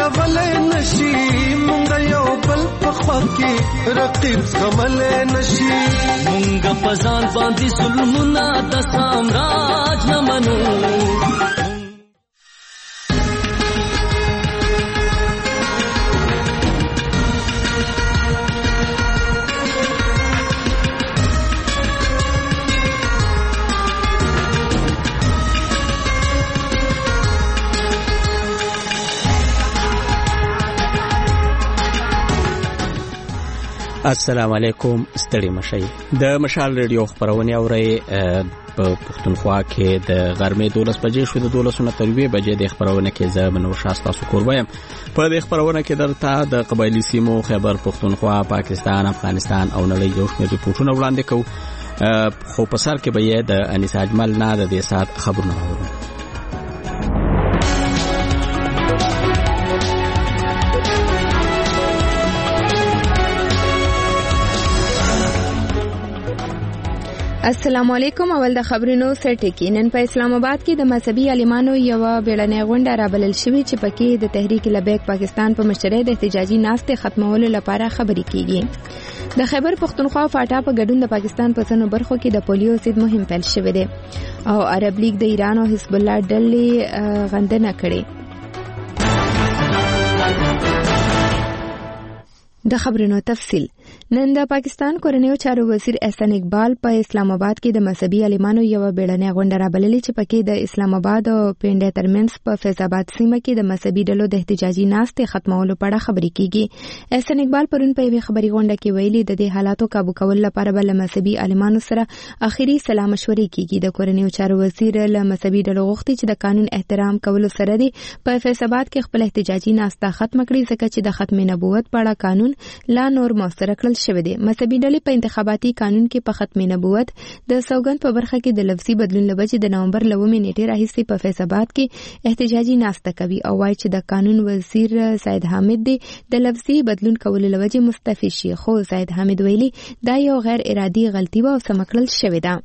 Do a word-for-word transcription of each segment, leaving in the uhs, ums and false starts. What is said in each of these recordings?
راولې نشي مونږ یو بل په خوا کې رقیب زغملې نشي مونږ په ځان باندې ظلمونه د سامراج نه منو السلام علیکم ستړي مشي د مشال ریډیو خبرونه اوري په پښتونخوا کې د غرمې دولس بجې شو د دولس نه تر یوې بجې د خبرونه کې زه منور شاستا سکور وایم په دې خبرونه کې درته د قبایلی سیمو خیبر پښتونخوا پاکستان افغانستان او نړۍ یو شمېر ریپورتونه وړاندې کوو خو په سر کې به یې د انیس اجمل نه د دې سات خبرونه اورو السلام علیکم. اول د خبرونو سرټکی. نن په اسلام آباد کې د مذهبي عالمانو یو بیړنۍ غونډه رابلل شوې چې پکې د تحریک لبیک پاکستان په مشرۍ د احتجاجي ناستې ختمولو لپاره خبرې کیږي. د خیبر پښتونخوا فاټا په ګډون د پاکستان په ځینو برخو کې د پولیو ضد مهم پیل شوې ده او عرب لیگ د ایران او حزب الله ډلې غندنه کړې. د خبرونو تفصیل. نن د پاکستان کورنیو چارو وزیر احسان اقبال په اسلام آباد کې د مذهبي عالمانو یو بیړنۍ غونډه رابللې چې پکې د اسلام آباد او پنډه ترمنځ په فیض آباد سیمه کې د مذهبي ډلو د احتجاجي ناستې ختمولو په اړه خبرې کیږي. احسان اقبال پرون په یوه خبري غونډه کې ویلي د دې حالاتو काबू کول لپاره بل مذهبي عالمانو سره اخیری سلا مشورې کیږي. د کورنیو چارو وزیر له مذهبي ډلو غوښتي چې د قانون احترام کولو سره دی په فیض آباد کې خپل احتجاجي ناسته ختم کړي ځکه چې د ختم نبوت په اړه قانون لا نور موثر کړل شوی دی. مذهبي ډلې په انتخاباتي قانون کې په ختم نبوت د سوګند په برخه کې د لفظي بدلون لوجې د نومبر لومې نیټې راهیسې په فیض آباد کې احتجاجي ناسته کوي او وايي چې د قانون وزیر سید حامد دی د لفظي بدلون کولو لوجې مستعفي شي. خو سید حامد ویلي دا یو غیر ارادي غلطي و او سم کړل شوې ده.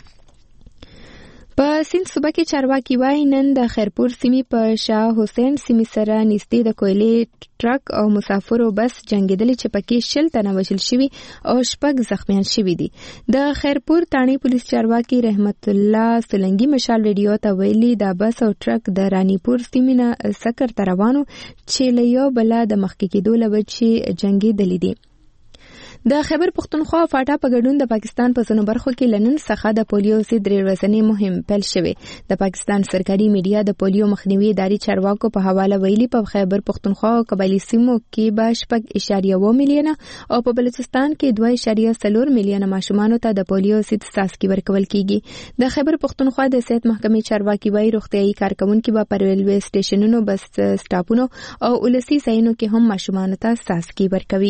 په سیند صوبه کې چارواکي وایي نن د خیرپور سیمې په شاه حسین سیمې سره نږدې د کویلې ټرک او مسافرو بس جنګېدلې چې پکې شل تنه وژل شوي او شپږ زخمیان شوي دي. د خیرپور تاڼې پولیس چارواکي رحمت الله سولنګي مشال ریډیو ته ویلي دا بس او ټرک د رانیپور سیمې نه سکر ته روانو چې له یو بله د مخکې کېدو له وجې جنګېدلې دي. د خیبر پښتونخوا فاټا په ګډون د پاکستان په ځینو برخو کې لنن څخه د پولیو ضد درې ورځنی مهم پیل شوی. د پاکستان سرکاري میډیا د پولیو مخنیوي ادارې چارواکو په حواله ویلي په خیبر پښتونخوا او قبایلی سیمو کې به شپږ اعشاریه اووه میلیونه او په بلوچستان کې دوه اعشاریه څلور میلیونه ماشومانو ته د پولیو ضد څاڅکي ورکول کیږي. د خیبر پښتونخوا د صحت محکمې چارواکي وایي روغتیايي کارکونکو به پر ریلوې سټیشنونو بس سټاپونو او ولسي ځایونو کې هم ماشومانو ته څاڅکي ورکوي.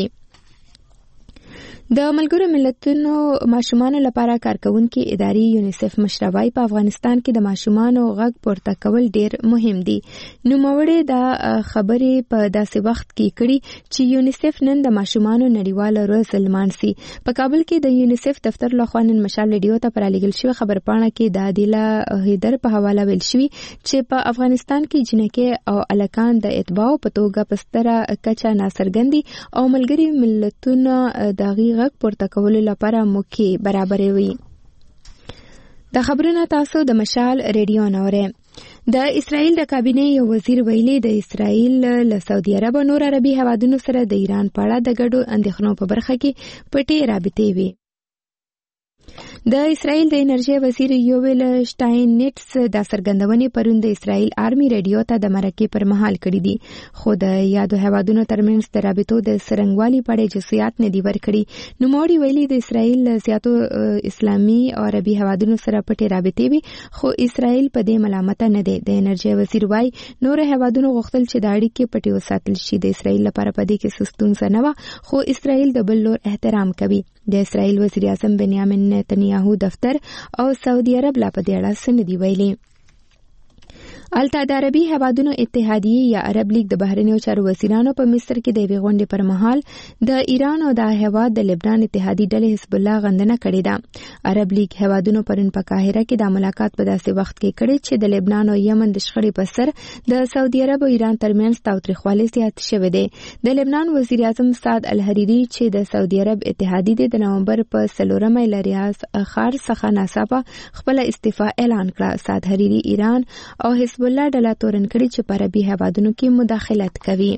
د ملګرو ملتونو ماشومانو لپاره کارکونکي ادارې یونیسف مشروي په افغانستان کې د ماشومانو غږ پورته کول ډیر مهم دي. نوموړي دا خبرې په داسې وخت کې کړي چې یونیسف نن د ماشومانو نړیواله ورځ لمانځي. په کابل کې د یونیسف دفتر لخوا نن مشال ریډیو ته پرالېږل شوې خبرپاڼه کې د عادله هیدر په حواله ویل شوي چې په افغانستان کې جنکې او الکان د اتباعو په توګه په ستره کچه ناڅرګندي او ملګري ملتونه دغه غږ پورته کولو لپاره موقع برابروي. د خبرونو تاسو د مشال ریډیو نورې. د اسرائیل د کابینې یو وزیر ویلي د اسرائیل له سعودي عرب او نور عربي هیوادونو سره د ایران په اړه د ګډو اندېښنو په برخه کې پټې رابطې وي. د اسرائیل د انرژي وزیر یوویل شټاینټس دا څرګندونې پرون د اسرائیل آرمي ریډیو ته د مرکې پر مهال کړې دي خو د یادو هیوادونو ترمنځ د رابطو د څرنګوالي په اړه جزئیات نه دي ورکړي. نوموړي ویلي د اسرائیل زیاتو اسلامي او عربي هیوادونو سره پټې رابطې وي خو اسرائیل په دې ملامت نه دی. د انرژي وزیر وايي نور هیوادونو غوښتل چې د اړیکې پټې وساتل شي. د اسرائیل لپاره په دې کې ستونزه نه وه خو اسرائیل د بل لور احترام کوي. د اسرائیل وزیر اعظم بنیامین نتنیاهو دفتر او سعودي عرب لا په دې اړه څه نه دي ویلي. الته د عربي هیوادونو اتحادیه یا عرب لیگ د بهرنیو چارو وزیرانو په مصر کې د یوې غونډې پر مهال د ایران او د هیواد د لبنان اتحادی ډلې حزب الله غندنه کړې ده. عرب لیگ هیوادونو پرون په قاهره کې د ملاقات په داسې وخت کې کړې چې د لبنان او یمن د شخړې په سر د سعودي عرب او ایران ترمنځ تاوتریخوالی زیات شوی دی. د لبنان وزیر اعظم سعد الحریری چې د سعودي عرب اتحادی د نومبر په څلورمه له ریاض ښار څخه ناڅاپه خپل استعفا اعلان کړه. سعد الحریری ایران او حزب الله ډله تورن کړي چې په عربي هیوادونو کې مداخلت کوي.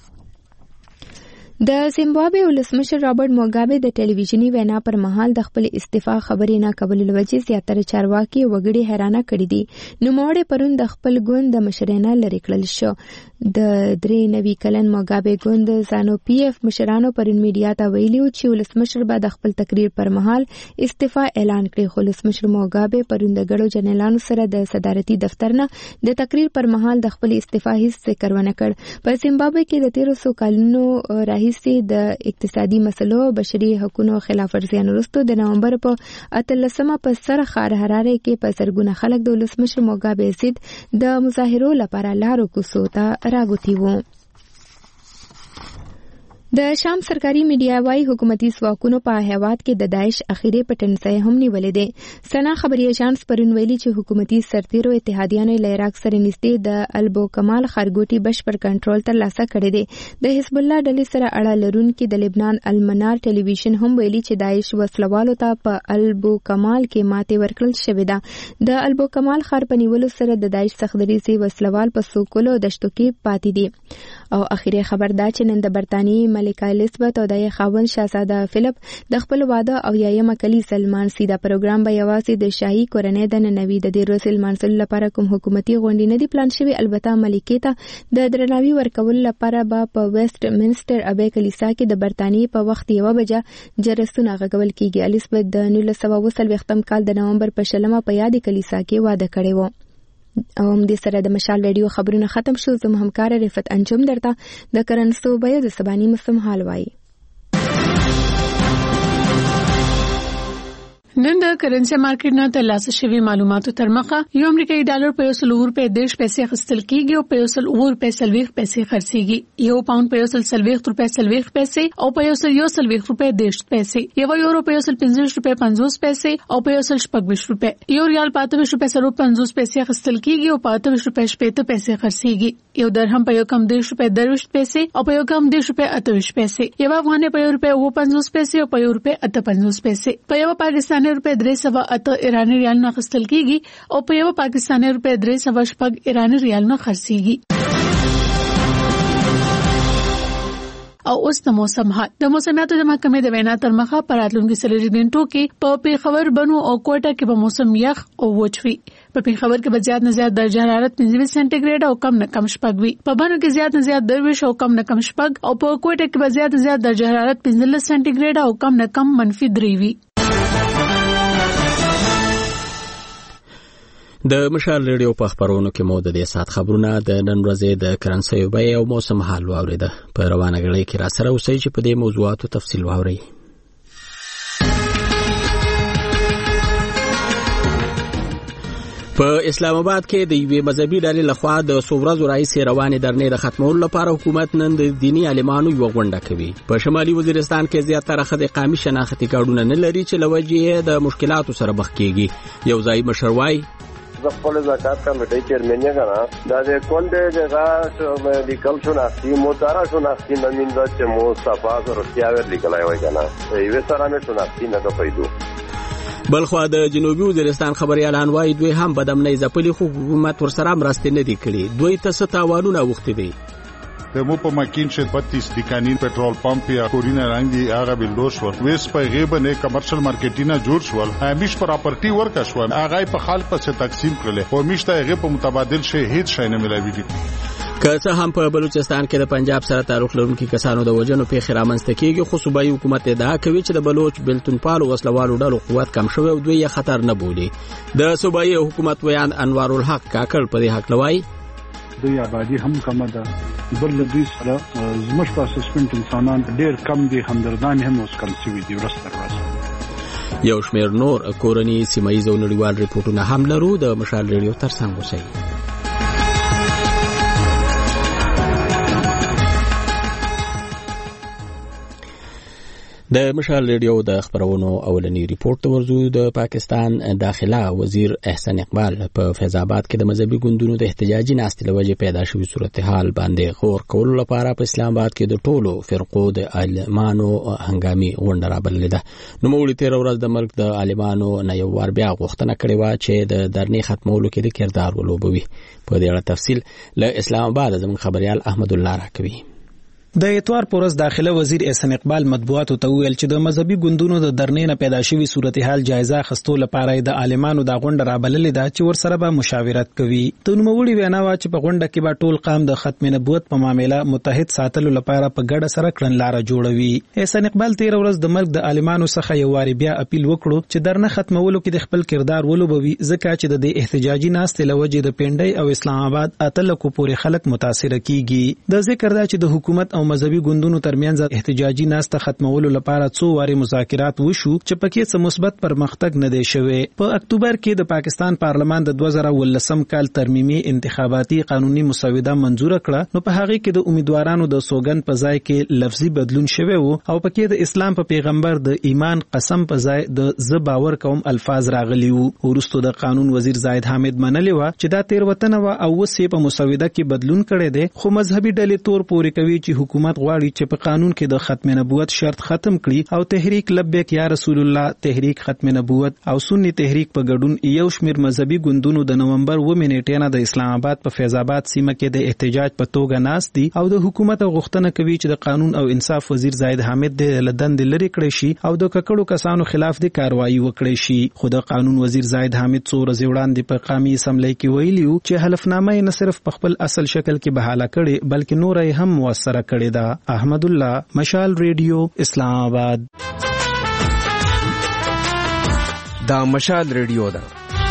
د زیمبابوې ولسمشر رابرټ موګابې د ټلویزیونی وینا پر مهال د خپل استعفا خبرې نه کولو لوجې زیاتره چارواکي وګړي حیرانه کړي دي. نوموړی پرون د خپل ګوند د مشرانه لري کړل شو. د درې نوي کلن موګابې ګوند زانو پی اف مشرانو پرون میډیا ته ویلي چې ولسمشر به د خپل تقریر پر مهال استعفا اعلان کړي. خو ولسمشر موګابې پرون د ګډو جنرالانو سره د صدارتي دفتر نه د تقریر پر مهال د خپل استعفا هیڅ ذکر ونه کړ. په زیمبابوې کې د تیرو څو کلونو راهیسې د اقتصادي مسلو بشري حقوقو خلاف ورزیان وروسته د نومبر په اتلسمه په سر ښار حراره کې په زرګونه خلک د ولسمشر موګابې ضد د مظاهرو لپاره لارو کوڅو ته راغوتي وو. د شام سرکاري میډیا وايي حکومتي ځواکونو په هیواد کې د داعش اخیری پټنځای هم نیولې دي. سنا خبري اژانس پرون ویلي چې حکومتي سرتیرو اتحادیانو له عراق سره نږدې د البو کمال خارګوټي بشپړ کنټرول ترلاسه کړی دی. د حزب الله ډلې سره اړه لرونکي د لبنان المنار ټلویزیون هم ویلي چې داعش وسلوالو ته په البو کمال کې ماتې ورکړل شوې ده. د البو کمال ښار په نیولو سره د داعش څخدريزي وسلوال په سوکولو دشتو کې پاتې دي. او اخیری خبر دا چې نن د برتانیې ملکه الیزابت او د خاوند شاهزاده فلیپ د خپل واده او یایمه کلی سلمان سیدا پروګرام به یوازې د شاهي کورنۍ د ننوي د دې ورځې لمانځلو لپاره کوم حکومتي غونډې نه دي پلان شوي. البته ملکې ته د درناوي ورکولو لپاره به په ویسټ منسټر ابي کلیسا کې د برتانیې په وخت یو بجه جرسونه غږول کیږي. الیزابت د نولس سوه اووه څلوېښتم کال د نومبر په شلمه په یاد کلیسا کې واده کړی و. او هم دې سره د مشال ریډیو خبرونه ختم شو. زم همکار رفت انجم درته د کرنسو بیو د سباني موسم حال وایي. نن د کرنسي مارکیټ نه ترلاسه شوی معلوماتو تر مخه یو امریکایي ډالر په یو سل روپے دیش پیسې خستل کیږي او په یو سل روپے سلويخ پیسې خرڅيږي. یو پاوند په یو سل سلويخ روپے سلويخ پیسې او په یو سل یو سلويخ روپے دیش پیسې. یو یورو په یو سل پنځه روپے پنځوس پیسې او په یو سل شپږ روپے. یو ریال په اته روپے سره پنځوس پیسې خستل کیږي او په اته روپے شپږ پیسې خرڅيږي. یو درهم په یو کم دیش روپے درويش پیسې او په یو کم دیش روپے اتويش پیسې. یو افغاني په یو روپے او پنځوس پیسې او په یو روپے اته پنځوس پیسې. په یو پاکستاني روپے درې سوه اته ایرانی ریال نه خستل کیږي او په یو پاکستاني روپے درې سوه شپږ ایرانی ریال نه خرڅيږي. او اوس د موسم حال. د موسمیاتو د محکمې د وینا تر مخه په راتلونکي څلورو غنټو کې په پیښور بنو او کوټه کې به موسم یخ او وچ وي. په پیښور کې به زیات نه زیات درجه حرارت پنځه سانتي ګریډ او کم نه کم شپږ وي. په بنو کې زیات نه زیات درویش او کم نه کم شپږ او په کوټه کې به زیات نه زیات درجه حرارت پنځه سانتي ګریډ او کم نه کم منفي درې وي. د مشال ریډیو په خبرونو کې مو د دې سات خبرونه د نن ورځې د کرنسي بیې او موسم حال واوریده. په روانه غړي کې را سره اوسئ چې په دې موضوعاتو تفصیل واورئ. په اسلام آباد کې د یوې مذهبي ډلې لخوا د څو ورځو راهیسې روانې درنې د ختمولو لپاره حکومت نن د دیني عالمانو یوه غونډه کوي. په شمالي وزیرستان کې زیاتره خلک قامي شناختي کارډونه نه لري چې له وجې د مشکلاتو سره مخ کیږي. یو ځای مشر وایي د خپل زکات کمیټې چیرمن یې کړه دا د کونډې دغه لیکل شناختی مدارا شناختی نمینده چې مو صفا روغتیا ور لیکلای وای کنه یوه سره مې شناختی نه پیدو. بلخوا د جنوبي وزیرستان خبريالان وایي دوی هم بدامنۍ ځپلي خو حکومت ورسره مرستې نه دي کړي. دوی ته څه تاوانونه وختي دي. د مو په ماکین چې بتیس د قانون پټرول پمپ یا کورینا رنگ دی هغه بلډو شو ویس په غیبه نه کمرشل مارکیټینا جوړ شول. همیش پراپرټي ورکا شو هغه په خلک په تقسیم کړل او میشته هغه په متبادل شي هیڅ شي نه ملایوي دي. که څه هم په بلوچستان کې د پنجاب سره تعلق لرونکي کسانو د وجنو پیښې رامنځته کیږي خو صوبایي حکومت ادعا کوي چې د بلوچ بلتونپالو وسلوالو ډلو قوت کم شوی او دوی یې خطر نه بولي. د صوبایي حکومت ویان انوار الحق کاکړ په دې حق لوي دوی آبادی هم کم ده بل دوی سره زموږ په سسپنټ انسانان ډېر کم دي همدردان هم اوس کم شوي دي ورځ تر ورځې. یو شمېر نور کورني سیمه ییز او نړیوال ریپورټونه هم لرو. د مشال ریډیو ترڅنګ اوسئ. د مشال ریډیو د خبرونو اولنی ریپورت ورزو د پاکستان داخله وزیر احسان اقبال په فیض آباد کې د مذهبي ګوندونو د احتجاجي ناستې لوجه پیدا شوې صورتحال باندې غور کولو لپاره په اسلام آباد کې د ټولو فرقو د عالمانو هنګامي غونډه رابللې ده. نو موږ تیر ورځ د ملک د عالمانو نه یو ور بیا غوښتنه کړې و چې د درنې ختمولو کې د کردار ولوبوي. په دې اړه تفصیل له اسلام آباد زموږ خبريال احمد الله راکوي. د اتوار پورس داخله وزیر احسان اقبال مطبوعاتو ته ویل چې د مذهبي ګوندونو د درنې نه پیدا شوی صورتحال جایزه خستو لپاره د عالمانو د غونډه رابللې ده چې ورسره به مشاورت کوي. د نوموړي وینا وا چې په غونډه کې به ټول قام د ختم نبوت په معاملې متحد ساتلو لپاره په ګډه سره کړنلاره جوړوي. احسان اقبال تیر ورځ د ملک د عالمانو څخه یو واری بیا اپیل وکړو چې درنه ختمولو کې د خپل کردار ولوبوي ځکه چې د احتجاجي ناستې لوجه د پنډۍ او اسلام آباد اتلکو پورې خلک متاثر کیږي. د ذکر دا چې د حکومت او مذهبي ګوندونو ترمنځ احتجاجي ناسته ختمولو لپاره څو واري مذاکرات وشو چې پکې څه مثبت پرمختګ نه دی شوی. په اکتوبر کې د پاکستان پارلمان د دوه زره ولسم کال ترمیمي انتخاباتي قانوني مسوده منزور کړه. نو په هغه کې د امیدوارانو د سوګند په ځای کې لفظي بدلون شوی وو او پکې د اسلام په پیغمبر د ایمان قسم په ځای د ز باور کوم الفاظ راغلي وو. ورستو د قانون وزیر زاهد حامد منلی و چې دا تیر وطن و او وسې په مسوده کې بدلون کړي دي خو مذهبي ډلې تور پورې کوي چې حکومت غواړي چې په قانون کې د ختم نبوت شرط ختم کړي او تحریک لبیک یا رسول الله تحریک ختم نبوت او سنی تحریک په ګډون یو شمیر مذهبي ګوندونو د نومبر و منېټې نه د اسلام آباد په فیض آباد سیمه کې د احتجاج په توګه ناست دي او د حکومت غوښتنه کوي چې د قانون او انصاف وزیر زاهد حامد د لدند لری کړی شي او د ککړو کسانو خلاف د کاروایی وکړي شي. خو د قانون وزیر زاهد حامد څو ورځې وړاندې په قومي اسمبلی کې ویلیو چې حلفنامه نه صرف په خپل اصل شکل کې بحاله کړي بلکې نور یې هم موثره کړي ده. احمد الله، مشال ریډیو، اسلام آباد. دا مشال ریډیو ده.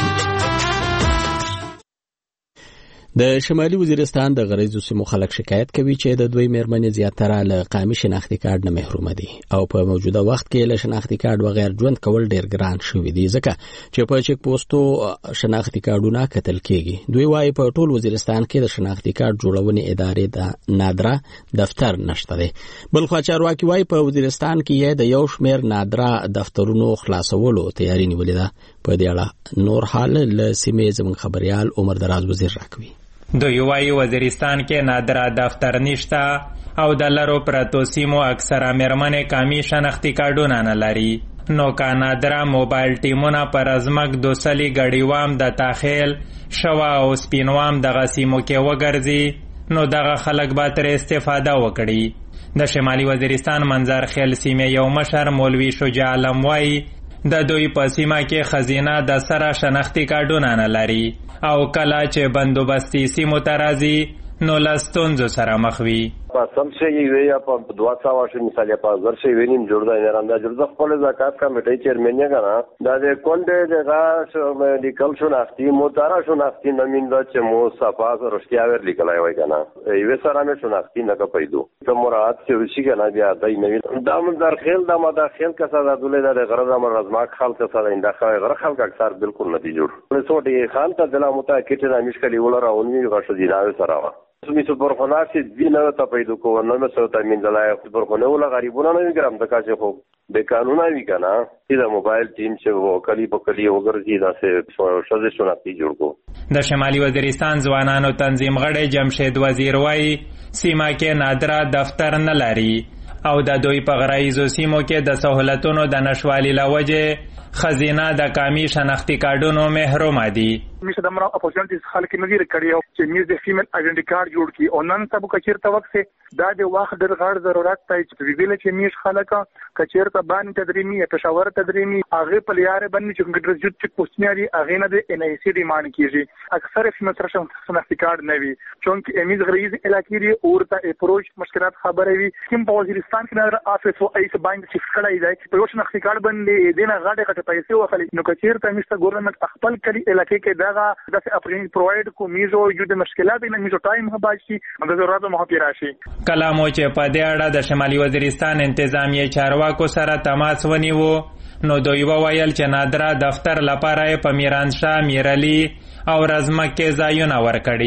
د شمالي وزیرستان د غریزو سیمو خلک شکایت کوي چې د دوی میرمنې زیاتره له قومي شناختی کارت نه محروم دي او په موجوده وخت کې له شناختی کارت بغیر ژوند کول ډیر ګران شوی دی ځکه چې په چک پوسټو شناختی کارتونه کتل کیږي. دوی وايي په ټول وزیرستان کې د شناختی کارت جوړونې ادارې د نادره دفتر نشته دی. بل خو چارواکي وايي په وزیرستان کې د یو شمیر نادره دفترونو خلاصولو تیاری نیولې ده. په دې اړه نور حال له سیمې زموږ خبريال عمر دراز وزیر راکوي. دوی وايي وزیرستان کې نادره دفتر نشته او د لرو پرتو سیمو اکثره میرمنې قومي شناختی کارتونه نه لري. نو کا نادره موبایل ټیمونه پر ازمک دوسلی غړیوام د تاخیل شوا او سپینوام دغه سیمو کې وګرځي نو دغه خلک به تر استفاده وکړي. د شمالي وزیرستان منظر خیل سیمه یو مشر مولوی شجاع علم وايي د دوی په سیمه کې خزینه د سره شناختی کارتونه نه لري او کله چې بندوبستي سیمو ته راځي نو له ستونزو سره مخ وي. په سم شي وي یا په دوه سوه شي مثال یا په زر شي وینیم جوړ دی نه راځي جوړ خپل زکات کمیټې چیرمن نه غواړه دا د کونډه دغه لیکل شو ناستي متارا شو ناستي نمین د چې مو صفا رښتیا ور لیکلای وای کنه ایو سره مې شو ناستي نه کوي ته مراد چې شي کنه بیا دای نوین دا من در خیل دا مداخل کسا د دولت د غرض امر رزماک خلک سره انده غره خلک اکثر بالکل نتیجه جوړ له سوټي خان ته د متاکد نه مشکل ولا راونی غشو دي دا سره می سپورخونه چې دینه ته پیدا کوو نو مې سره تامین دلای سپورخونه ولا غریبونه نه ګرام د کاشه خو به قانون وی کنه چې موبایل ټیم چې وو کلی په کلی وګرځي دا څه شوزه شناختی جوړ کو. د شمالي وزیرستان ځوانانو تنظیم غړي جمشید وزیر وای سیمه کې نادره دفتر نه لري او د دوی په غرایزو سیمو کې د سہولتونو د نشوالي لوجه خزینه د قومي شناختی کارتونو محروم دي. میشه د مرا اپورچونټیز خلک نظر کړیو چې میز د فیمیل آئیډنټی کارت جوړ کی او نن سبو کچیر ته وخت دا د وخت د غړ ضرورت ته چې ویل چې میش خلک کچیر ته باندې تدریمی یا پېښور تدریمی هغه په لیاره باندې چې ګډر جوړ چې کوستنیاري هغه نه د ان ای سی ډیماند کیږي اکثر فیمیل سره شناختی کارت نه وي چونکه امیز غریز علاقې لري اور ته اپروچ مشکلات خبره وي کوم په وزیرستان کې نه افیس او ایس باندې چې کړای دی په یو شناختی کارت باندې دینه غاډه کټه پیسې وخلي نو کچیر ته میشته ګورنمنت خپل کلی علاقې کې دغه د اپرین پروواید کو میزو یو د مشکلات نه میزو ټایم هباشي د ضرورت مو پیراشي. کلامو چې په دې اړه د شمالي وزیرستان انتظامیه چارواکو سره تماس ونیو نو دوی وویل چې نادره دفتر لپاره په میرانشاه میرعلی او رزمک کې ځایونه ورکړي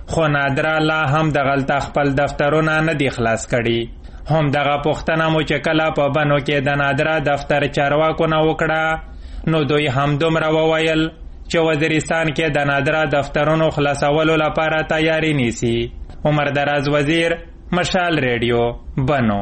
خو نادره لا هم دغلته خپل دفترونه نه دي خلاص کړي. هم دغه پوښتنه مو چې کله په بنو کې د نادره دفتر چارواکو نه وکړه نو دوی هم دومره وویل چې وزیرستان کې د نادره دفترونو خلاصولو لپاره تیاری نیسي. عمر دراز وزیر، مشال ریډیو، بنو.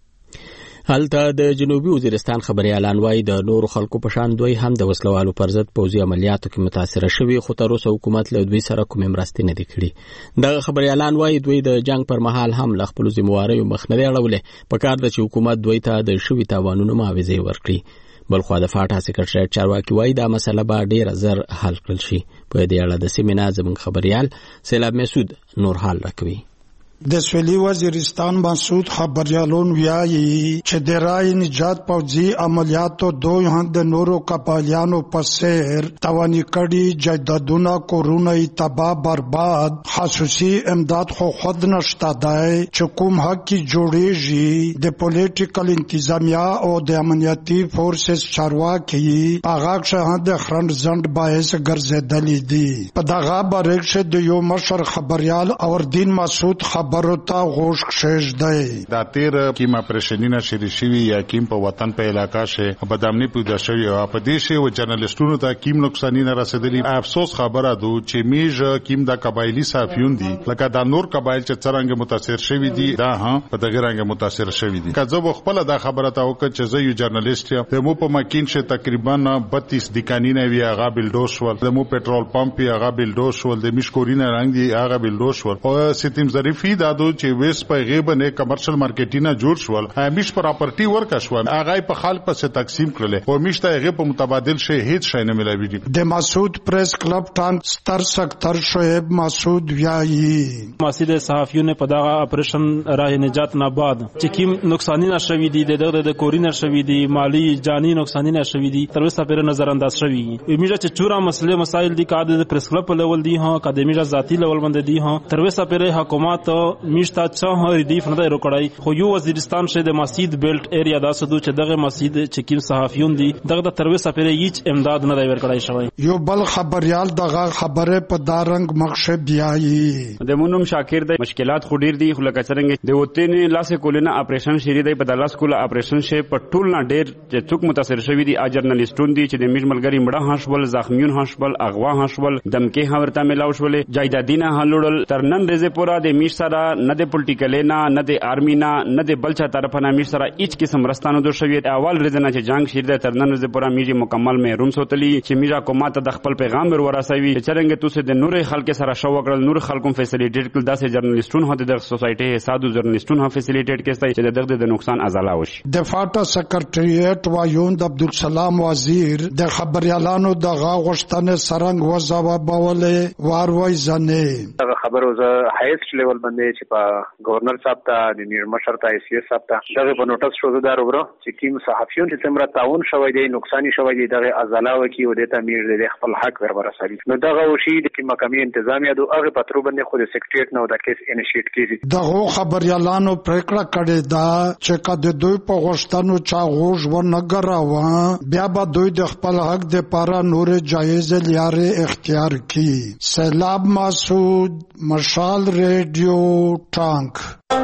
هلته د جنوبي وزیرستان خبريالان وایي د نورو خلکو په شان دوی هم د وسلوالو پر ضد پوځي عملیاتو کې متاثره شوي، خو تر اوسه حکومت له دوی سره کومې مرستې نه دي کړي. دغه خبريالان وایي دوی د جنگ پر مهال هم له خپلو ذمهواریو مخ نه دی اړولی، په کار ده چې حکومت دوی ته د شوي تاوانونو معاوضې ورکړي. بلخوا د فاټا سکرټریټ چارواکي وایي دا مسله به ډېره زر حل کړل شي. په دې اړه د سیمې نه زموږ خبریال سیلاب مسعود نور حال راکوي. د سویلي وزیرستان مسعود خبریالون ویایي چې د رای نجات پوځي عملیاتو دوی هم د نورو قبایلیانو په څیر توانې کړي جایدادونه، کورونه یې تباه برباد، خصوصي امداد خو خود نشته دی چې کوم حق کې جوړیږي. د پولیټیکل انتظامیه او د امنیتي فورسز چارواکي په غاښ هم د خرند زند باعث ګرځېدلي دي. په دغه باره کې د یو مشر خبریال اوردین مسعود خبر برتا غوش کشش دی. دا تیر کیم اپریشنینا شری شوی یا کیم په وطن په علاقہ شه بدامنی پیدا شوی او په دې شه و جرنالستونو ته کیم نقصانی نه رسیدلی. افسوس خبره ده چې میج کیم دا قبایلی صحافیون دي لکه دا نور قبایل چې څنګه متاثر شوی دي دا ها په دغه رنګ متاثر شوی دي. کله خپل دا خبره ته وکړه چې زه یو جرنالست یم، د مو په مکین شه تقریبا بتیس دکانینه وی هغه بلډوس ول، د مو پټرول پمپ هغه بلډوس ول، د مشکورینه رنگ دی هغه بلډوس ول او ستیم ظریفی دادو چې ویس په غیبه نه کمرشل مارکیټینا جوړ شول، همیش پراپرټي ورکا شول، هغه په خلک په تقسیم کړل او میشته هغه په متبادل شي هیڅ شي نه ملایوي دي. د مسعود پریس کلب ټان ستر سکتر شعیب مسعود ویایي مسعود صحافیون په دغه اپریشن راه نجات نه بعد چې کوم نقصانی نشوي دي دغه د کورینر شوي دي، مالی جانی نقصانی نشوي دي، تر اوسه پر نظر انداز شوي. میجا چې چورا مسله مسائل دي کا د پریس کلب په لیول دي ها اکیډمیجا ذاتی لیول باندې دي ها، تر اوسه پر حکومت میشتا چا ریلیف نه روکړای. خو یو وزیرستان شه د مسجد بیلټ ایریا دا سدو چې دغه مسجد چې کوم صحافیون دي دغه د تر اوسه پر هیڅ امداد نه دی ورکړای شوی. یو بل خبريال دغه خبره په دارنګ مخشه بیايي د مونم شاکر د مشکلات خو ډیر دي خو لکه څنګه د وته نه لاسه کولنه اپریشن شری دی په دلاس کوله اپریشن شه په ټول نه ډیر چې څوک متاثر شوی دي جرنالستون دي چې د میج ملګری مړه هاشول، زخمیون هاشول، اغوا هاشول، دمکه هورته ملاو شول، جایدادینه هلوړل تر نن ورځې پورا د میج سره نه د پولیټیکل نه نه د آرمی نه نه د بلچا طرف نه میج سره هیڅ قسم رستانو دو شوی. اول ورځ نه چې جنگ شیر د تر نن ورځې پورا میج مکمل محروم سوتلی چې میجا کومه ته د خپل پیغام ور ورسوي چې څنګه توسه د نور خلک سره شو وکړل، نور خلکو فیسیلیټیټ کړل، داسې جرنالستون هته د سوسایټي سادو جرنالستون هم فیسیلیټیټ کړي چې دغه د نقصان ازاله وشي. د فاټا سکرټریټ وایوند عبدالسلام وزیر د خبريالانو دغه غشتنه سرنګ وځوا بوله واروي زنه دغه خبر وز هایست لیول باندې چې په گورنر صاحب ته د نیر مشر ته سی اس صاحب ته دغه په نوټس شو دار وګړو چې کوم صحافیون چې څومره تعاون شوی دی نقصان شوی دی دغه ازاله وکي او د تامیر د خپل حق ور ورسوي. نو دغه وشي د کومه کمی انتظامیه دو هغه پترو باندې خو د سیکریټریټ نو د کیس انیشیټ کیږي. دغه خبريالانو پریکړه کړې ده چې کله دوی په غشتنو چا غوژ و نه ګراوه بیا به دوی د خپل حق د پاره نور جایز لارې اختیار کړي. سیلاب مسعود، مشال ریډیو، ټانک.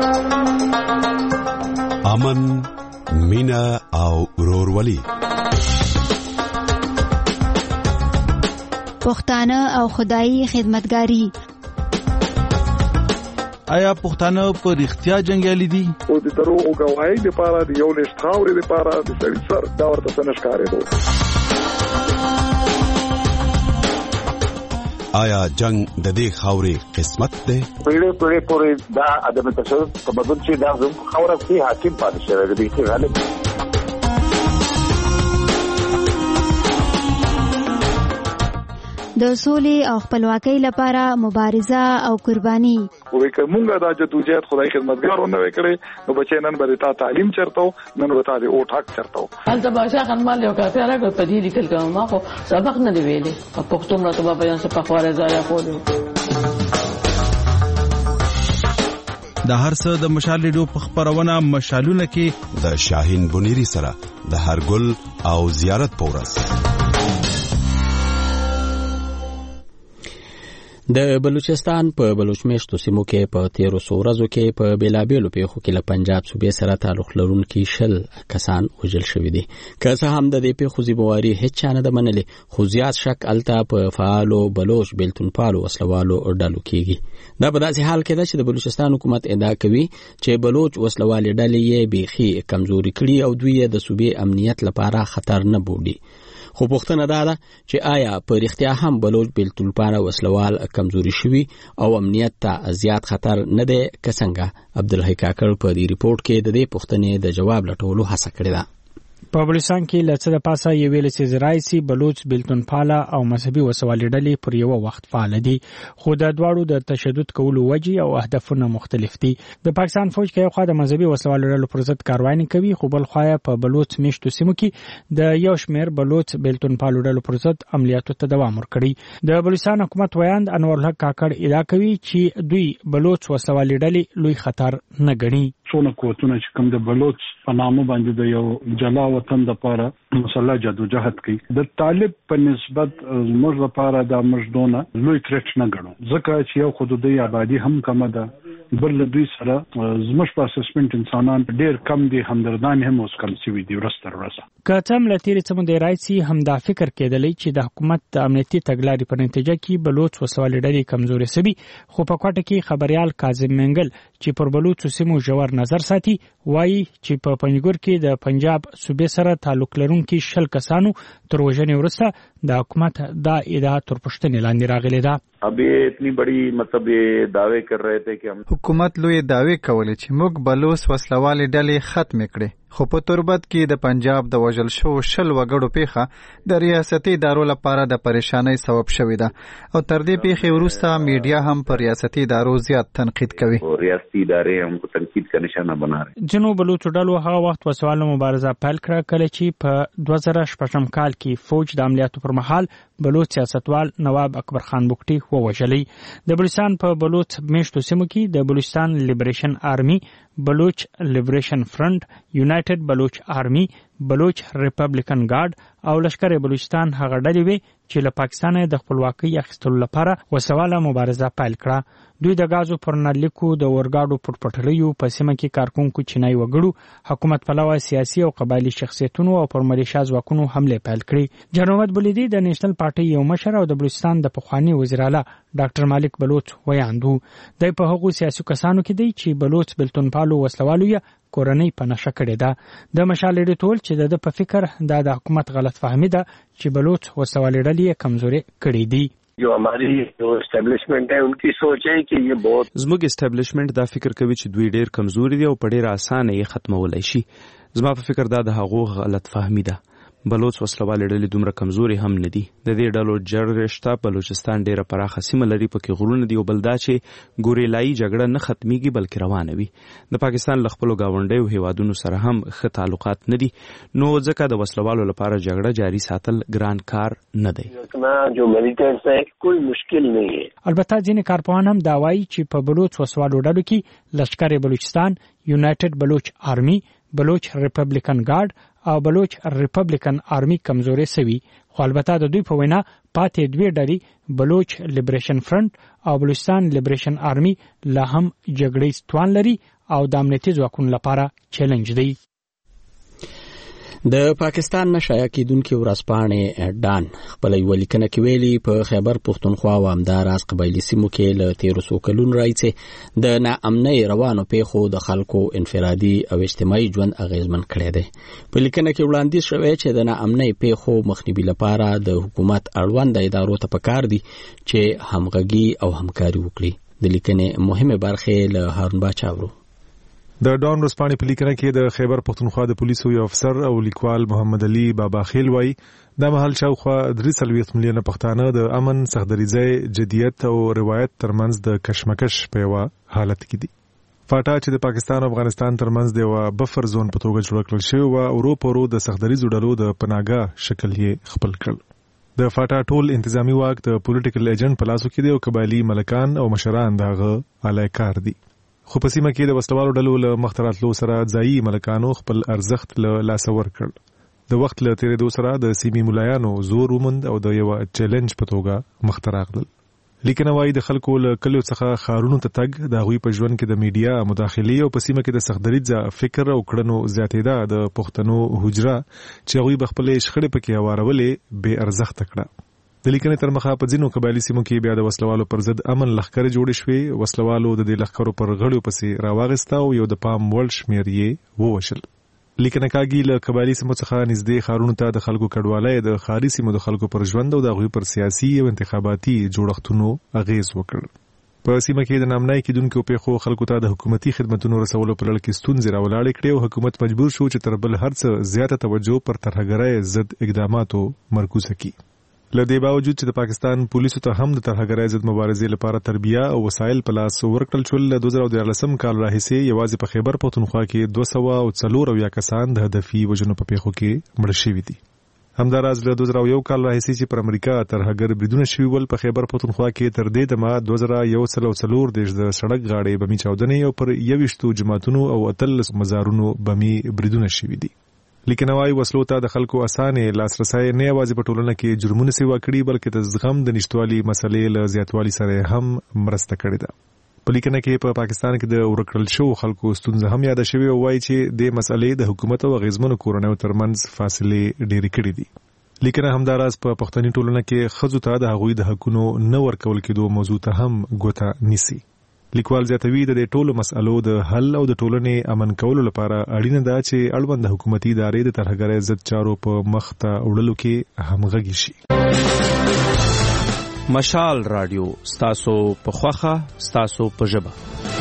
امن، مینا او ورورولي پښتانه او خدایي خدمتګاری. آیا پښتانه په رښتیا جنگیالي دي؟ او د دروغ او گواهی لپاره د یو لښت خاورې لپاره د سړي سر دا ورته څه نشکارېدو. آیا جنگ د دې خاورې قسمت دی؟ پیړې پیړې پورې دا عدم تشدد په بدل چې دا زموږ خاوره کې حاکم پاتې شوی دی چې غالب د سولې او خپلواکۍ لپاره مبارزه او قرباني. وې کومه دا جدوجہد خدای خدمتګارونه وکړي نو بچي نن به تا تعلیم چرته نن به تا د اوټ حق چرته. هلته باشا خنمال یو کافي راغی په دې لیکل کوم ما خو سبق نه دی ویلي په پښتو مرته په بیان څخه په خواره ځای کولو. د هر څه د مشال ریډیو په خبرونه مشالونه کې د شاهین بنيري سره د هرګل او زیارت پورس. د بلوچستان په بلوچمیشتو سیمو کې په تیرو څو ورځو کې په بیلابیلو پیښو کې له پنجاب صوبې سره تعلق لرونکي شل کسان وژل شوي دي. که څه هم د دې پیښو ذمہواري هیڅ چا نه ده منلې، خو زیات شک الته په فعالو بلوچ بیلتونپالو وسلوالو ډلو کېږي. دا په داسې حال کې ده چې د بلوچستان حکومت ادعا کوي چې بلوچ وسلوالې ډلې یې بیخي کمزوري کړي او دوی د صوبې امنیت لپاره خطر نه بولي. خو پوښتنه دا ده چې آیا په رښتیا هم بلوچ بیلتونپاله وسلوال کمزوري شوي او امنیت ته زیات خطر نه دی که څنګه؟ عبدالحی کاکړ په دې ریپورت کې د دې پوښتنې د جواب لټولو هڅه کړې ده. په بلوچستان کې له څه د پاسه یې ویل چې زراعي بلوچ بیلتونپاله او مذهبي وسوالې ډلې پر یو وخت فعال دي، خو د دواړو د تشدد کولو وجې او اهدافونه مختلف دي. د پاکستان فوج کې یو خوا د مذهبي وسوالې ډلو پر ضد کاروایی کوي، خو بل خوا په بلوچ میشتو سیمو کې د یو شمېر بلوچ بیلتونپالو ډلو پر ضد عملیاتو ته دوام ورکړي. د بلوچستان حکومت ویاند انورالحق کاکړ ادعا کوي چې دوی بلوچ وسوالې ډلې لوی خطر نه ګڼي. څونه قوتونه چې کوم د بلوچ په نامه باندې د یو جلا وطن د لپاره مسلح جدوجہد کوي، د طالب په نسبت موږ لپاره د مجدونه لوی تریټ نه ګڼو، ځکه چې یو حدودي آبادی هم کم ده، بل دوی سره زموږ په اسسمنت انسانان ډیر کم دي، همدردان هم اوس کم شوي دي ورسته ورسته. کتم لتیری څه مده راځي هم دا فکر کېدلی چې د حکومت د امنیتي تګلارې په نتیجه کې بلوچ وسوالې ډلې کمزوري سوي، خو په کوټه کې خبريال کاظم منګل چې پر بلوچ سیمو ژور نظر ساتي وایي چې په پنجګور کې د پنجاب صوبې سره تعلق لرونکي شل کسانو تر وژنې وروسته د حکومت دا ادعا تر پوښتنې لاندې راغلې ده. اب یہ اتنی بڑی مطلب یہ دعوے کر رہے تھے کہ ہم حکومت لوی دعوے کولې چې موږ بلوچ وسلوالې ډلې ختم کړې، خو په تربت کې د پنجاب د وژل شو شل وګړو پیښه د ریاستي ادارو لپاره د پریشانۍ سبب شوې ده او تر دې پیښې وروسته میډیا هم پر ریاستي ادارو زیات تنقید کوي. ریاستي ادارې هم کو تنقید کا نشانه بنا رہے. جنوب بلوچ ډلو هغه وخت وسوالو مبارزه پیل کړه کله چې په دوه زره شپږم کال کې فوج د عملیاتو پر مهال بلوچ سیاستوال نواب اکبر خان بوکټي ووژلی. د بلوچستان په بلوچ میشتو سیمو کې د بلوچستان لیبریشن آرمی، بلوچ لیبریشن فرنٹ، یونایټډ بلوچ آرمی، بلوچ ریپبلیکن ګارد او لشکر بلوچستان هغه ډلې وې چې له پاکستان د خپلواکۍ اخیستلو لپاره وسواله مبارزه پیل کړه. دوی د غازو پر نلیکو د ورګاډو پټپټلیو په سیمه کې کارکونکو چینای وګړو حکومت پلوه سیاسي او قبایلی شخصیتونو او پر ملیشیا ځواکونو حمله پیل کړې. جنوبت بلیدي د نېشنل پارټي یو مشر او د بلوچستان د پخوانی وزیر اعلی ډاکټر مالک بلوچ ویاندو د په هغو سیاسي کسانو کې دی چې بلوچ بیلتونپالو وسلوالو یا کورنۍ په نشه کړې ده. د مشال ټول چې د په فکر دا د حکومت غلط فهمي ده چې بلوچ وسوالې ډلې کمزوري کړې دي. جو ہماری جو اسٹیبلشمنٹ ہے ان کی سوچ ہے کہ یہ بہت زموږ اسټیبلشمنت دا فکر کوي چې دوی ډیر کمزوري دي او په ډیر اسانه یې ختمولای شي. زما په فکر دا د هغو غلط فهمي ده. بلوچ وسلوالې ډلې دومره کمزوري هم نه دي. د دې ډلو جړ رشته بلوچستان ډیره پراخه سیمه لري، پکې غرونه دي او بل دا چې ګوریلایي جګړه نه ختميږي بلکې روانه وي. د پاکستان له خپلو گاونډیو هیوادونو سره هم ښه تعلقات نه دي، نو ځکه د وسلوالو لپاره جګړه جاري ساتل ګران کار نه دی. جو میلیټنټس ہے کوئی مشکل نه دی. البته ځینې کارپوهان هم دا وایي چې په بلوچ وسوالو ډلو کې لشکر بلوچستان، یونایټډ بلوچ آرمی، بلوچ ریپبلیکن ګارد او بلوچ ریپبلیکن آرمی کمزوري سوي، خو البته د دوی په وینا پاتې دوی ډلې بلوچ لیبریشن فرنٹ او بلوچستان لیبریشن آرمی لا هم جګړې ستوان لري او د امنیتي ځواکونو لپاره چیلنج دی. د پاکستان نشایع کیدونکو ورځپاڼې ډان خپل یو لیکنه کې ویلي په خیبر پښتونخوا او همداراز قبایلی سیمو کې له تیرو څو کلونو راځي د ناامنۍ روانو پیښو د خلکو انفرادي او اجتماعي ژوند اغیزمن کړی دی. په لیکنه کې وړاندیز شوی چې د ناامنۍ پیښو مخنیوي لپاره د حکومت اړوند ادارو ته پکار دي چې همغږي او همکاري وکړي. د لیکنې مهمه برخه له هارون باچا ورو. د ډان ورځپاڼې په لیکنه کې د خیبر پښتونخوا د پولیسو یو افسر او لیکوال محمد علي بابا خیل وایي د مهال شاوخوا درې څلوېښت میلیونه پښتانه د امن، سختدریځۍ، جدیت او روایت ترمنځ د کشمکش په یوه حالت کې دي. فاټا چې د پاکستان او افغانستان ترمنځ د یوه بفر زون په توګه جوړ کړل شوی و، ورو په ورو د سختدریځو ډلو د پناهګاه شکل یې خپل کړ. د فاټا ټول انتظامی واک د پولیټیکل ایجنټ په لاسو کې دی او قبایلي ملکان او مشران دغه الایکار دي. خو په سیمه کې د وسلوالو ډلو له مخته راتلو سره ځایي ملکانو خپل ارزښت له لاسه ورکړ. د وخت له تېرېدو سره د سیمې ملایانو زور وموند او د یوه چیلنج په توګه مخته راغلل. لیکنه وايي د خلکو له کلیو څخه ښارونو ته تګ د هغوی په ژوند کې د میډیا مداخلې او په سیمه کې د سختدریځه فکر او کړنو زیاتېدا د پښتنو حجره چې هغوی به خپلې شخړې پکې هوارولې بې ارزښته کړه. د لیکنې تر مخه په ځینو قبایلي سیمو کې بیا د وسلوالو پر ضد امن لښکرې جوړې شوې. وسلوالو د دې لښکرو پر غړیو پسې راواغېسته او یو د پام وړ شمېر یې ووژل. لیکنه کاږي له قبایلي سیمو څخه نږدې ښارونو ته د خلکو کډوالی د ښاري سیمو د خلکو پر ژوند او د هغوی پر سیاسي او انتخاباتي جوړښتونو اغېز وکړ. په سیمه کې د نامنای کېدونکو پیښو خلکو ته د حکومتي خدمتونو رسولو په لړ کې ستونزې راولاړې کړې او حکومت مجبور شو چې تر بل هر څه زیاته توجه پر ترهګرۍ ضد اقداماتو مرکوزه کړي. له دې باوجود چې د پاکستان پولیسو ته هم د ترهګرۍ ضد مبارزې لپاره تربیه او وسایل په لاس ورکړل شول، له دوه زره دیارلسم کال راهیسې یوازې په خیبر پښتونخوا کې دوه سوه او څلور اویا کسان د هدفي وژنو په پیښو کې مړه شوي دي. همداراز له دوه زره یو کال راهیسې چې پر امریکا ترهګر بریدونه شوي ول، په خیبر پښتونخوا کې تر دې دمه دوه زره یو سل او څلور دېرش د سړک غاړې بمي چاودنې او پر یویشتو جماعتونو او اتلس مزارونو بمي بریدونه شوي دي. لیکنه وايي وسلو ته د خلکو اسانه لاسرسي نه یوازې په ټولنه کې جرمونه سیوا کړي بلکې د زغم د نشټوالي مسلې له زیاتوالي سره هم مرسته کړې ده. په لیکنه کې په پاکستان کې د ورکړل شو خلکو ستونزه هم یاد شوی او وايي چې د مسلې د حکومت او غیزمنو کورنیو ترمنځ فاصله ډېرې کړې دي. لیکنه همداراز په پښتني ټولنه کې ښځو ته د هغوی د حقونو نه ورکول کېدو موضوع ته هم ګوته نیسي. لیکوال زیاتوي د دې ټولو مسألو د حل او د ټولنې امن کولو لپاره اړینه ده چې اړوند حکومتي ادارې د ترهګرۍ ضد چارو په مخ ته وړلو کې همغږي شي. مشال رادیو ستاسو په خوخه ستاسو په ژبه.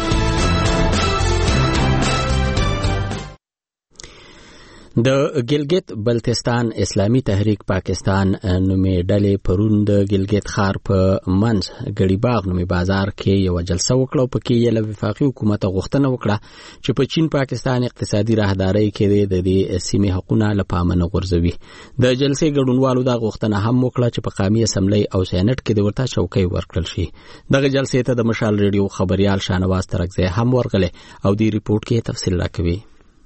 د ګلګت بلتستان اسلامي تحریک پاکستان نومې ډلې پرون د ګلګت ښار په منځ ګړي باغ نومې بازار کې یو جلسه وکړه او پکې یې له وفاقي حکومت غوښتنه وکړه چې په چین پاکستان اقتصادي راهدارۍ کې د دې سیمې حقونه له پامه نه غورځوي. د جلسې ګډونوالو دا غوښتنه هم وکړه چې په قومي اسمبلی او سېنات کې د ورته چوکۍ ورکړل شي. دغه جلسې ته د مشال ریډیو خبريال شانواز ترکزی هم ورغله او دې ریپورت کې تفصیل راکوي.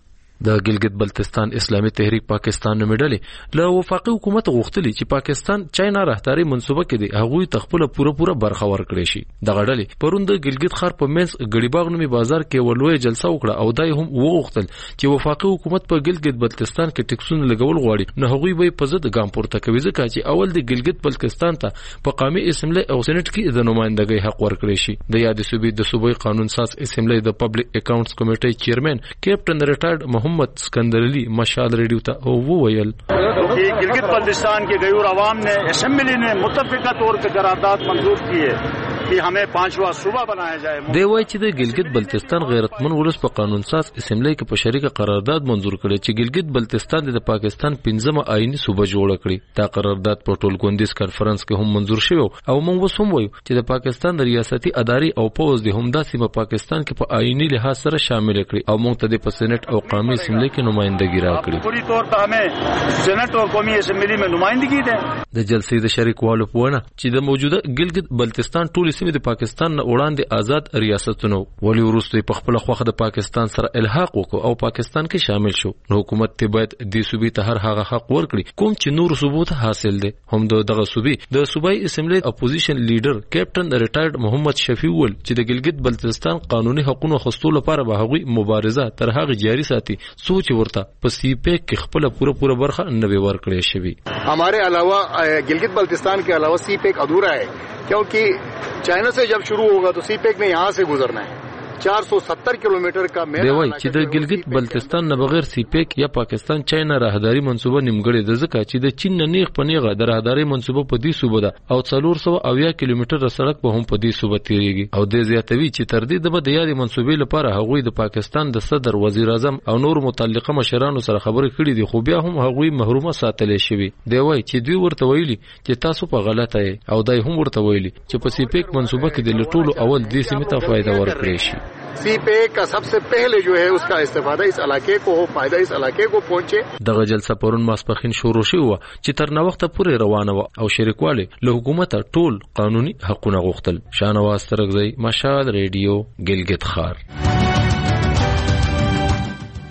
د ګلګت بلتستان اسلامي تحریک پاکستان نومې ډلې له وفاقي حکومت غوښتلي چې پاکستان چاینا راهداري منصوبه کې د هغوی تخپل پوره پوره برخه ورکړي شي. دغه ډلې پرون د ګلګت ښار په منځ ګړي باغ نومې بازار کې ولوي جلسه وکړه او دای هم وغوښتل چې وفاقي حکومت په ګلګت بلتستان کې ټیکسونه لګول غواړي نو هغوی به په ضد ګام پورته کوي ځکه چې اول د ګلګت بلتستان ته په قومي اسمبلی او سېنات کې د نمائندګۍ حق ورکړي شي. د یاد صوبې د صوبې قانون ساز اسمبلی د پبلک اکاونټس کمیټې چیرمن کیپټن ریټایرډ محمد اسکندر مشال ریڈیو تا وہ ویل کہ گلگت بلتستان کے غیور عوام نے اسمبلی نے متفقہ طور پر قرارداد منظور کی ہے کہ ہمیں پانچواں صوبہ بنایا جائے. دی وای چې د ګلګت بلتستان غیرتمن ولس په قانون ساز اسمبلی کې په شریکه قرارداد منظور کړي چې ګلګت بلتستان د پاکستان پنځمه آئینی صوبه جوړه کړي. دا قرارداد په ټول ګوندیز کانفرنس کې هم منظور شوی او موږ وسوم وایو چې د پاکستان د ریاستي ادارې او پوز د همدا سیمه پاکستان کې په آئینی لحاظ سره شامل کړي او موږ ته د سېنات او قومي اسمبلی کې نمائندګي راکړي. پوری طور پر ہمیں سېنات او قومي اسمبلی میں نمائندگی ده. د جلسې د شریکوالو په ونه چې د موجوده ګلګت بلتستان ټول سیمې د پاکستان نه وړاندې آزاد ریاستونه ولې وروسته په خپل خوخه د پاکستان سره الحاق وکړو او پاکستان کې شامل شو. نو حکومت ته باید د صوبې ته هر هغه حق ورکړي کوم چې نور صوبو ته حاصل دي. هم دغه صوبې د صوبای اسمبلی اپوزیشن لیډر کیپټن ریټایرډ محمد شفیع ول چې د ګلګت بلتستان قانوني حقوقو خستو لپاره به هغوی مبارزه تر هغه جاری ساتي سوچ ورته په سی پیک کې خپل پوره پوره برخه نه به ورکړي شوی. हमारे अलावा गिलगित बल्तिस्तान के अलावा सी पैक अधूरा है क्योंकि चाइना से जब शुरू होगा तो सी पैक ने यहाँ से गुजरना है. चार सौ सत्तर किलोमीटर का دی وای چې د ګلګت بلتستان نه بغیر سی پیک یا پاکستان چاینا راهداري منصوبه نیمګړې ده ځکه چې د چین نه نیغ په نیغه د راهداري منصوبه په دې صوبه ده او څلور سوه اویا کیلومتره سړک به هم په دې صوبه تیریږي او د زیاتوي چې تر دې د د یادې منصوبې لپاره هغوی د پاکستان د صدر وزیر اعظم او نور متعلقه مشرانو سره خبرې کړې دي خو بیا هم هغوی محرومه ساتل شوی. دی وای چې دوی ورته ویلي چې تاسو په غلطه یې او دای هم ورته ویلي چې په سی پیک منصوبه کې د لټولو اول دې سیمې ته فائدہ ورکړي شي. سی پیک کا سب سے پہلے جو ہے اس کا استفادہ اس علاقے کو ہو فائدہ اس علاقے کو پہنچے. دغه جلسه پرون ماسپخین شروع شوه چې تر نو وخت پورې روانه و او شریکواله له حکومت ټول قانوني حقونه غوښتل. شانواز ترکزی مشال ریډیو ګلګت خار.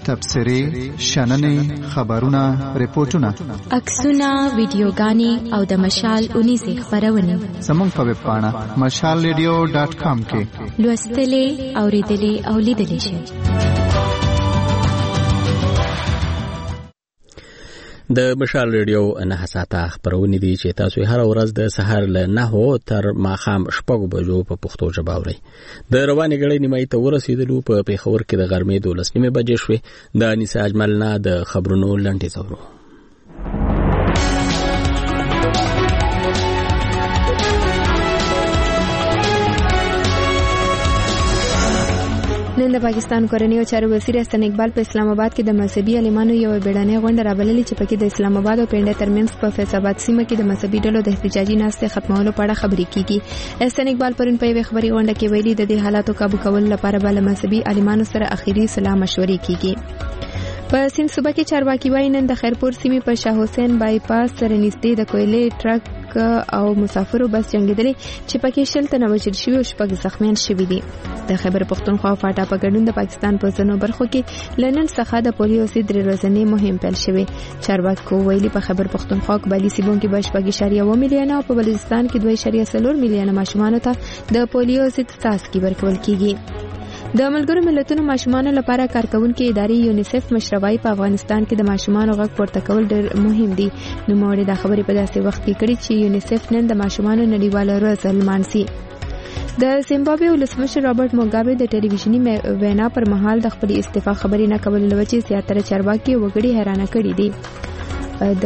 تبصرې، شننې، خبرونه، ریپورتونه، عکسونه، ویډیوګانې او د مشال اونیزې خپرونې زموږ په ویب پاڼه مشال ریډیو ډاټ کام کې لوستلې، اوریدلې او لیدلې شئ. د مشال ریډیو نه ساته خبرونه دي چې تاسو هر ورځ د سحر له نهو تر ماښام شپږ بجو په پښتو ژبه اورئ. د روانې غړې نیمایي ته ورسېدلو په پیښور کې د غرمې دولس نیمې بجې شوې. د انیسه اجمل نه د خبرونو لنډې زورو. نن د پاکستان کورنیو چارو وزیر احسان اقبال په اسلام آباد کې د مذهبي عالمانو یو بیړنۍ غونډه رابللې چې پکې د اسلام آباد او پنډه ترمنځ په فیصل آباد سیمه کې د مذهبي ډلو د احتجاجي ناستې ختمولو په اړه خبرې کیږي. احسان اقبال پرون په یوه خبري غونډه کې ویلي د دې حالاتو قابو کولو لپاره به له مذهبي عالمانو سره اخیری صلاح مشورې کیږي. په سیند صوبه کې چارواکي وایي نن د خیرپور سیمې په شاه حسین بایپاس سره نږدې د کویلې ټرک او مسافرو بس جنګېدلې چې پکې شل تنه وژل شوي او شپږ زخمیان شوي دي. د خیبر پښتونخوا فاټا په ګډون د پاکستان په ځینو برخو کې لنن څخه د پولیو سي درې ورځې مهم پیل شوی. چارواکو ویلي په خیبر پښتونخوا کې بالي سیبون کې بشپږ اشاریه و میلیون او په بلوچستان کې دوه اشاریه څلور میلیون ماشومان ته د پولیو ضد څاڅکي ورکول کیږي. د ملګرو ملتونو ماشومان لپاره کارکونکو ادارې یونیسف مشروعي په افغانستان کې د ماشومان غږ پورته کول ډېر مهم دي. نو موږ د خبرې په داسې وخت کې کړي چې یونیسف نن د ماشومان نړیواله ورځ لمانځي. د زیمبابوې ولسمشر رابرټ موګابي د ټلویزیونی وینا پر مهال د خپل استعفا خبرې نه کول لوي زیاتره چارواکي وګړي حیرانه کړي دي. د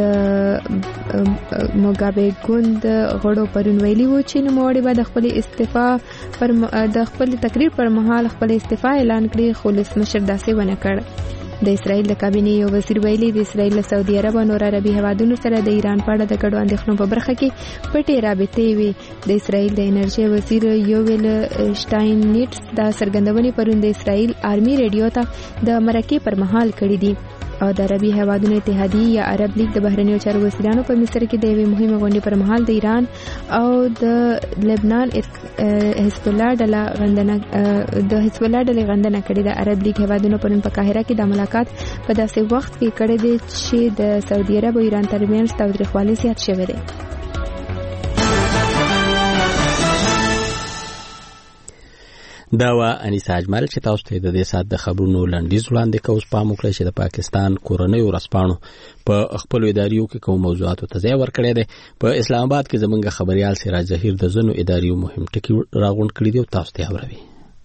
موګابي ګوند غړو پرون ویلي و چې نوموړي به د خپل استعفا پر د خپل تقریر پر مهال خپل استعفا اعلان کړي، خو ولسمشر داسې ونه کړ. د اسرائیل د کابینې یو وزیر ویلي د اسرائیل له سعودي عرب او نور عربي هیوادونو سره د ایران په اړه د ګډو اندېښنو په برخه کې پټې رابطې وي. د اسرائیل د انرژي وزیر یوویل شټاینیټس دا څرګندونې پرون د اسرائیل آرمي ریډیو ته د مرکې پر مهال کړې دي. او د عربي هیوادونو اتحادیه یا عرب لیگ د بهرنیو چارو وزیرانو په مصر کې د یوې مهمه غونډې پر مهال د ایران او د لبنان حزب الله ډله غندنه د حزب الله ډلې غندنه کړې. د عرب لیگ هیوادونو پرون په قاهره کې د ملاقات په داسې وخت کې کړې دي چې د سعودي عرب او ایران ترمنځ تاوتریخوالی زیات شوی دی. دا وا انیسه اجمل چې تاسو ته د دې سات د خبرونو لنډیز وړاندې کوم پام وکړئ چې د پاکستان کورنیو ورځپاڼو په خپل اداریو کې کوم موضوعاتو ته ځای ورکړی دی. په اسلام آباد کې زمونږ خبريال سراج ظهیر د زنو اداریو مهم ټکی راغونډ کړی دی او تاسو ته اورئ.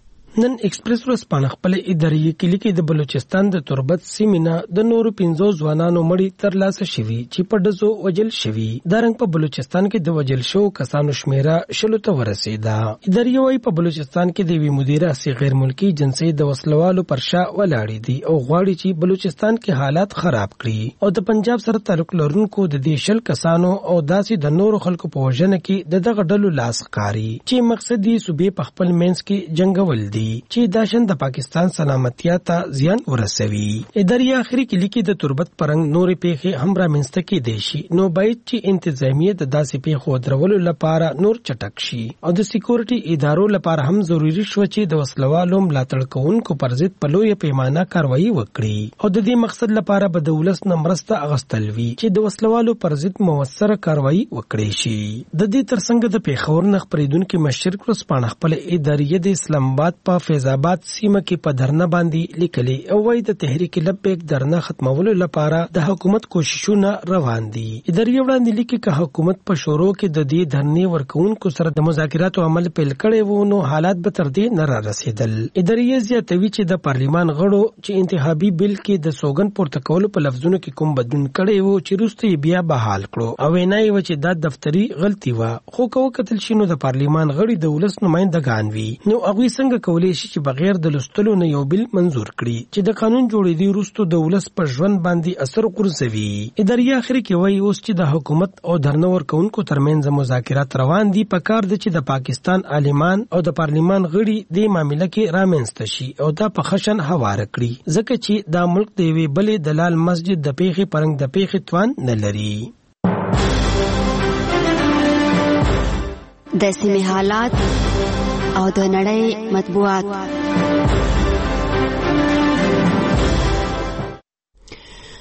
نن ایکسپریس ورځپاڼه خپل اداري کې لیکي د بلوچستان د تربت سیمینه د نورو پنځو ځوانانو مړی تر لاسه شوی چې په دزو وجل شوی. د رنګ په بلوچستان کې د وجل شو کسانو شمیره شلو ته ورسیده. اداري وایي په بلوچستان کې د وی مدیره سي غیر ملکی جنسي د وسلوالو پر شا ولاړې دي او غواړي چې بلوچستان کې حالات خراب کړي او د پنجاب سره تعلق لرونکو د دې شل کسانو او داسې د نورو خلکو په وژنه کې د دغه ډلو لاس ښکاري چې مقصد یې صوبې په خپل مینس کې جنگول دي چې داشن د پاکستان سلامتیا ته زیان ورسوي. اداري اخري کې لیکي د تربت پرنګ نورې پیښې هم رامنځته کېدې شي، نو باید چې انتظامیه د داسې پیښو درولو لپاره نور چټک شي او د سکیورټي ادارو لپاره هم ضروری شو چې د وسلوالو ملاتړ کوونکو پر ضد په لویه پیمانه کاروایی وکړي او د دې مقصد لپاره به د ولس نه مرسته اغوستل وي چې د وسلوالو پر ضد موثره کاروایی وکړي شي. د دې ترڅنګ د پیښور نه خبرېدونکو مشرک ورځپاڼه خپل اداري د اسلام آباد په فیض آباد سیمه کې په درنه باندې لیکلي او وايي د تحریک لبیک درنه ختمولو لپاره د حکومت کوششونه روان دي. اداري وړاندې لیکي چې حکومت په شورو کې د دې درنې ورکوونکو سره د مذاکراتو عمل پیل کړي وو نو حالات به تر دې نه را رسیدل. اداري زیاتوي چې د پارلیمان غړو چې انتخابي بل کې د سوګن پورته کولو په لفظونو کې کوم بدلون کړي وو چې وروسته بیا بحال کړو او وینای و چې دا دفتری غلطي و، خو کو قتل شینو د پارلیمان غړي د ولس نمائندګان وي نو هغه څنګه کولای شي چې بغیر د لستلو نه یو بل منزور کړي چې د قانون جوړېدي وروسته د ولس په ژوند باندې اثر غورځوي. اداري اخري کې وایي اوس چې د حکومت او درنه ورکوونکو ترمنځ مذاکرات روان دي، په کار دي چې د پاکستان عالمان او د پارلیمان غړي د معاملې کې رامنځته شي او دا په خشن هواره کړي ځکه چې دا ملک د وی بلې دلال مسجد د پیښې پرنګ د پیښې توان نه لري. د سیمې حالات او د نړۍ مطبوعات.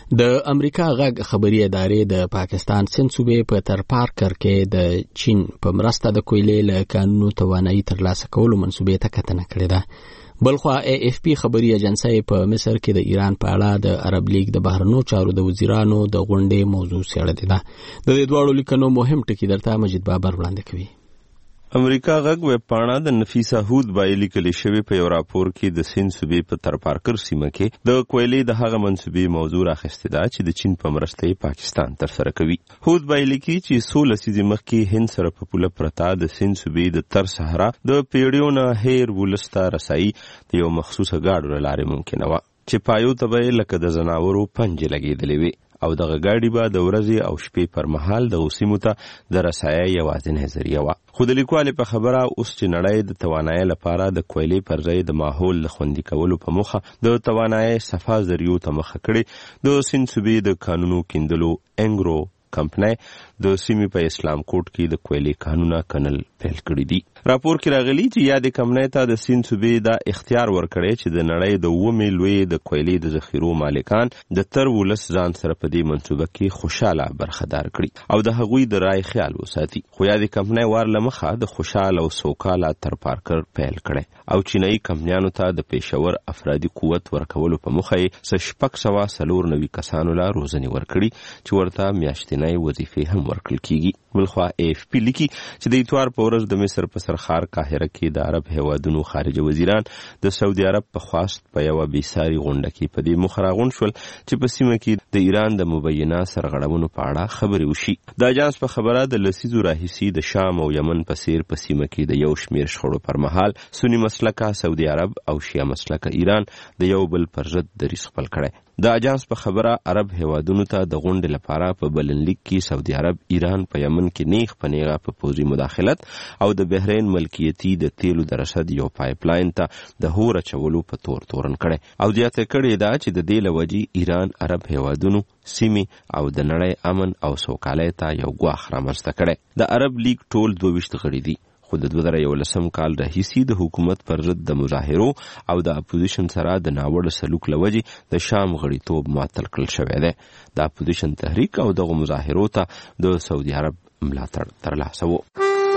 د امریکا غږ خبري ادارې د پاکستان سند صوبې په تر پارکر کې د چین په مرسته د کویلې له قانونو توانایي ترلاسه کولو منصوبې ته کتنه کړې ده. بلخوا ای اف پی خبري ایجنسی په مصر کې د ایران په اړه د عرب لیگ د بهرنیو چارو د وزیرانو د غونډې موضوع څېړلې ده. د دې دواړو لیکنو مهم ټکي درته مجید بابر وړاندې کوي. امریکا غږ ویب پاڼه د نفیسه هود بایلي کلی شوی په یو راپور کې د سند صوبې په تر پارکر سیمه کې د کویلې د هغه منصوبې موضوع راخسته ده چې د چین په مرسته پاکستان تر سره کوي. هود بایلي کې چې سول لسیزې مخکې هند سره په پوله پرتا د سند صوبې د تر صحرا د پیړیو نه هیر ولسته رسایي د یو مخصوصه گاډو لارې ممکنه وه چې پایو ته به لکه د زناورو پنجې لګېدلې وي او دغه گاډي به د ورځې او شپې پر مهال د سیمو ته د رسایي یوازینۍ ذریعه وه. خو د لیکوالې په خبره اوس چې نړۍ د توانایي لپاره د کویلې پر ځای د ماحول د خوندي کولو په موخه د توانایي صفا ذریعو ته مخه کړې، د سند صوبې د قانونو کیندلو انګرو کمپنۍ د سیمې په اسلام کوټ کې د کویلې قانونه کنل پیل کړی دي. راپور کې راغلی چې یادې کمپنۍ ته د سند صوبې دا اختیار ورکړی چې د نړۍ د اومې لوی د کویلې د ذخیرو مالکان د تر ولس ځان سره په دې منصوبه کې خوشاله برخدار کړي او د هغوی د رای خیال وساتي. خو یادې کمپنۍ وار له مخه د خوشاله او سوکاله تر پارکر پیل کړی او چینایي کمپنیانو ته د پیښور افرادي قوت ورکولو په موخه یې څه شپږ سوه څلور نوي کسانو له روزنې ورکړي چې ورته میاشتنۍ وظیفې هم ورکړل کیږي. بلخوا ای اف پی لیکي چې د اتوار په ورځ د مصر په سرخار قاهره کې د عرب هیوادونو خارجه وزیران د سعودي عرب په خواست په یوه بېساري غونډه کې په دې موخه راغونډ شول چې په سیمه کې د ایران د مبینه سرغړونو په اړه خبرې وشي. د اجانس په خبره د لسیزو راهیسې د شام او یمن په څیر په سیمه کې د یو شمېر شخړو پر مهال سني مسلکه سعودي عرب او شیعه مسلکه ایران د یو بل پر ضد دریځ خپل کړی. د اجانس په خبره عرب هیوادونو ته د غونډې لپاره په بلنلیک کې سعودي عرب ایران په یمن کې نیغ په نیغه په پوځي مداخلت او د بحرین ملکیتي د تیلو د رسد یو پایپ لاین ته د هور اچولو په تور تورن کړی او زیاته کړې ده چې د دې له وجې ایران عرب هیوادونو سیمې او د نړۍ امن او سوکالۍ ته یو ګواښ رامنځته کړی. د عرب لیگ ټول دوه ویشت غړي دي خو د دوه زره یولسم کال راهیسې د حکومت پر ضد د مظاهرو او د اپوزیشن سره د ناوړه سلوک له وجې د شام غړیتوب معطل کړل شوی دی. د اپوزیشن تحریک او دغه مظاهرو ته د سعودي عرب ملاتړ ترلاسه و.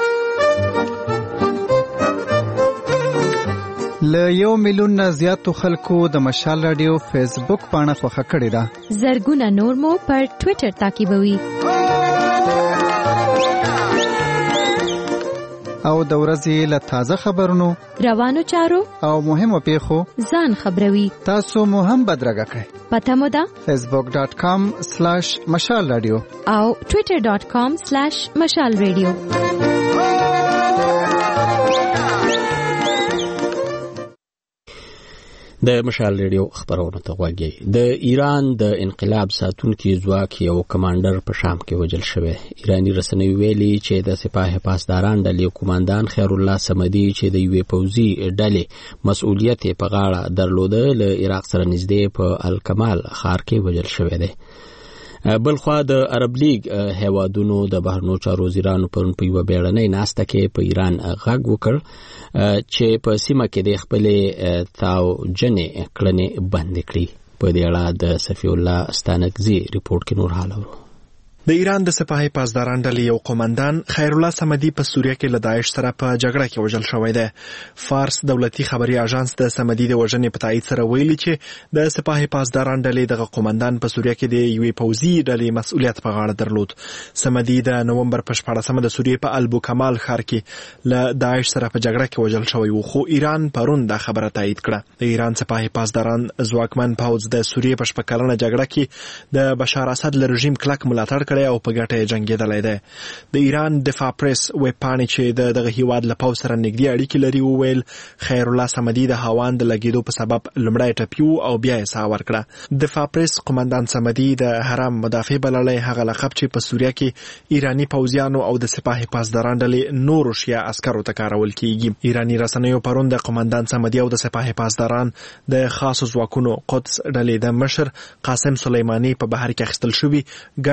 له یو میلیون نه زیاتو خلکو د مشال رادیو فیسبوک پاڼه خوښه کړې ده. زرګونه نور مو پر ټویټر تعقیبوي او د ورځې له تازه خبرونو، روانو چارو او مهمو پیښو ځان خبروي. تاسو مو هم بدرګه کړئ. پته مو ده فیسبوک ډاټ کام سلاش مشال رادیو او ټویټر ډاټ کام سلاش مشال رادیو. د مشال ریډیو خبرونه ته غوږی. د ایران د انقلاب ساتونکي ځواک یو کمانډر په شام کې وژل شوی. ایرانی رسنیو ویلي چې د سپاه پاسداران ډلې کمانډان خیر الله صمدي چې د یوې پوځي ډلې مسؤلیت په غاړه درلوده له عراق سره نږدې په الکمال ښار کې وژل شوی دی. بلخوا د عرب لیگ هیوادونو د بهرنیو چارو وزیرانو پرون په یوه بیړنۍ ناسته کې په ایران غږ وکړ چې په سیمه کې د خپلې تاوجنې کړنې بندې کړي. په دې اړه د صفی الله استانکزي ریپورت کې نور حال اورو. د ایران د سپاه پاسداران ډلې یو قومندان خیر الله صمدي په سوریه کې له داعش سره په جګړه کې وژل شوی دی. فارس دولتي خبري اژانس د صمدي د وژنې په تایید سره ویلي چې د سپاه پاسداران ډلې دغه قومندان په سوریه کې د یوې پوځي ډلې مسؤلیت په غاړه درلود. صمدي د نومبر په شپاړسمه د سوریې په البو کمال ښار کې له داعش سره په جګړه کې وژل شوی و، خو ایران پرون دا خبره تایید کړه. د ایران سپاه پاسداران ځواکمن پوځ د سوریې په شپږ کلنه جګړه کې د بشار اسد له رژیم کلک ملاتړ او په ګټه جنگیدلی دی. د ایران دفاع پریس ویب پاڼې چې د دغه هیواد له پوځ سره نږدې اړیکې لري وویل خیر الله صمدي د هاوان د لګیدو په سبب لومړی ټپیو او بیا یې ساه ورکړه. دفاع پریس قومندان صمدي د حرم مدافع بللی هغه لقب چې په سوریه کې ایرانی پوځیانو او د سپاه پاسداران ډلې نورو شیعه عسکرو ته کارول کیږي. ایرانی رسنیو پرون د قومندان صمدي او د سپاه پاسداران د خاصو ځواکونو قدس ډلې د مشر قاسم سلیمانی په بهر کې اخیستل شوي ګډ پخواني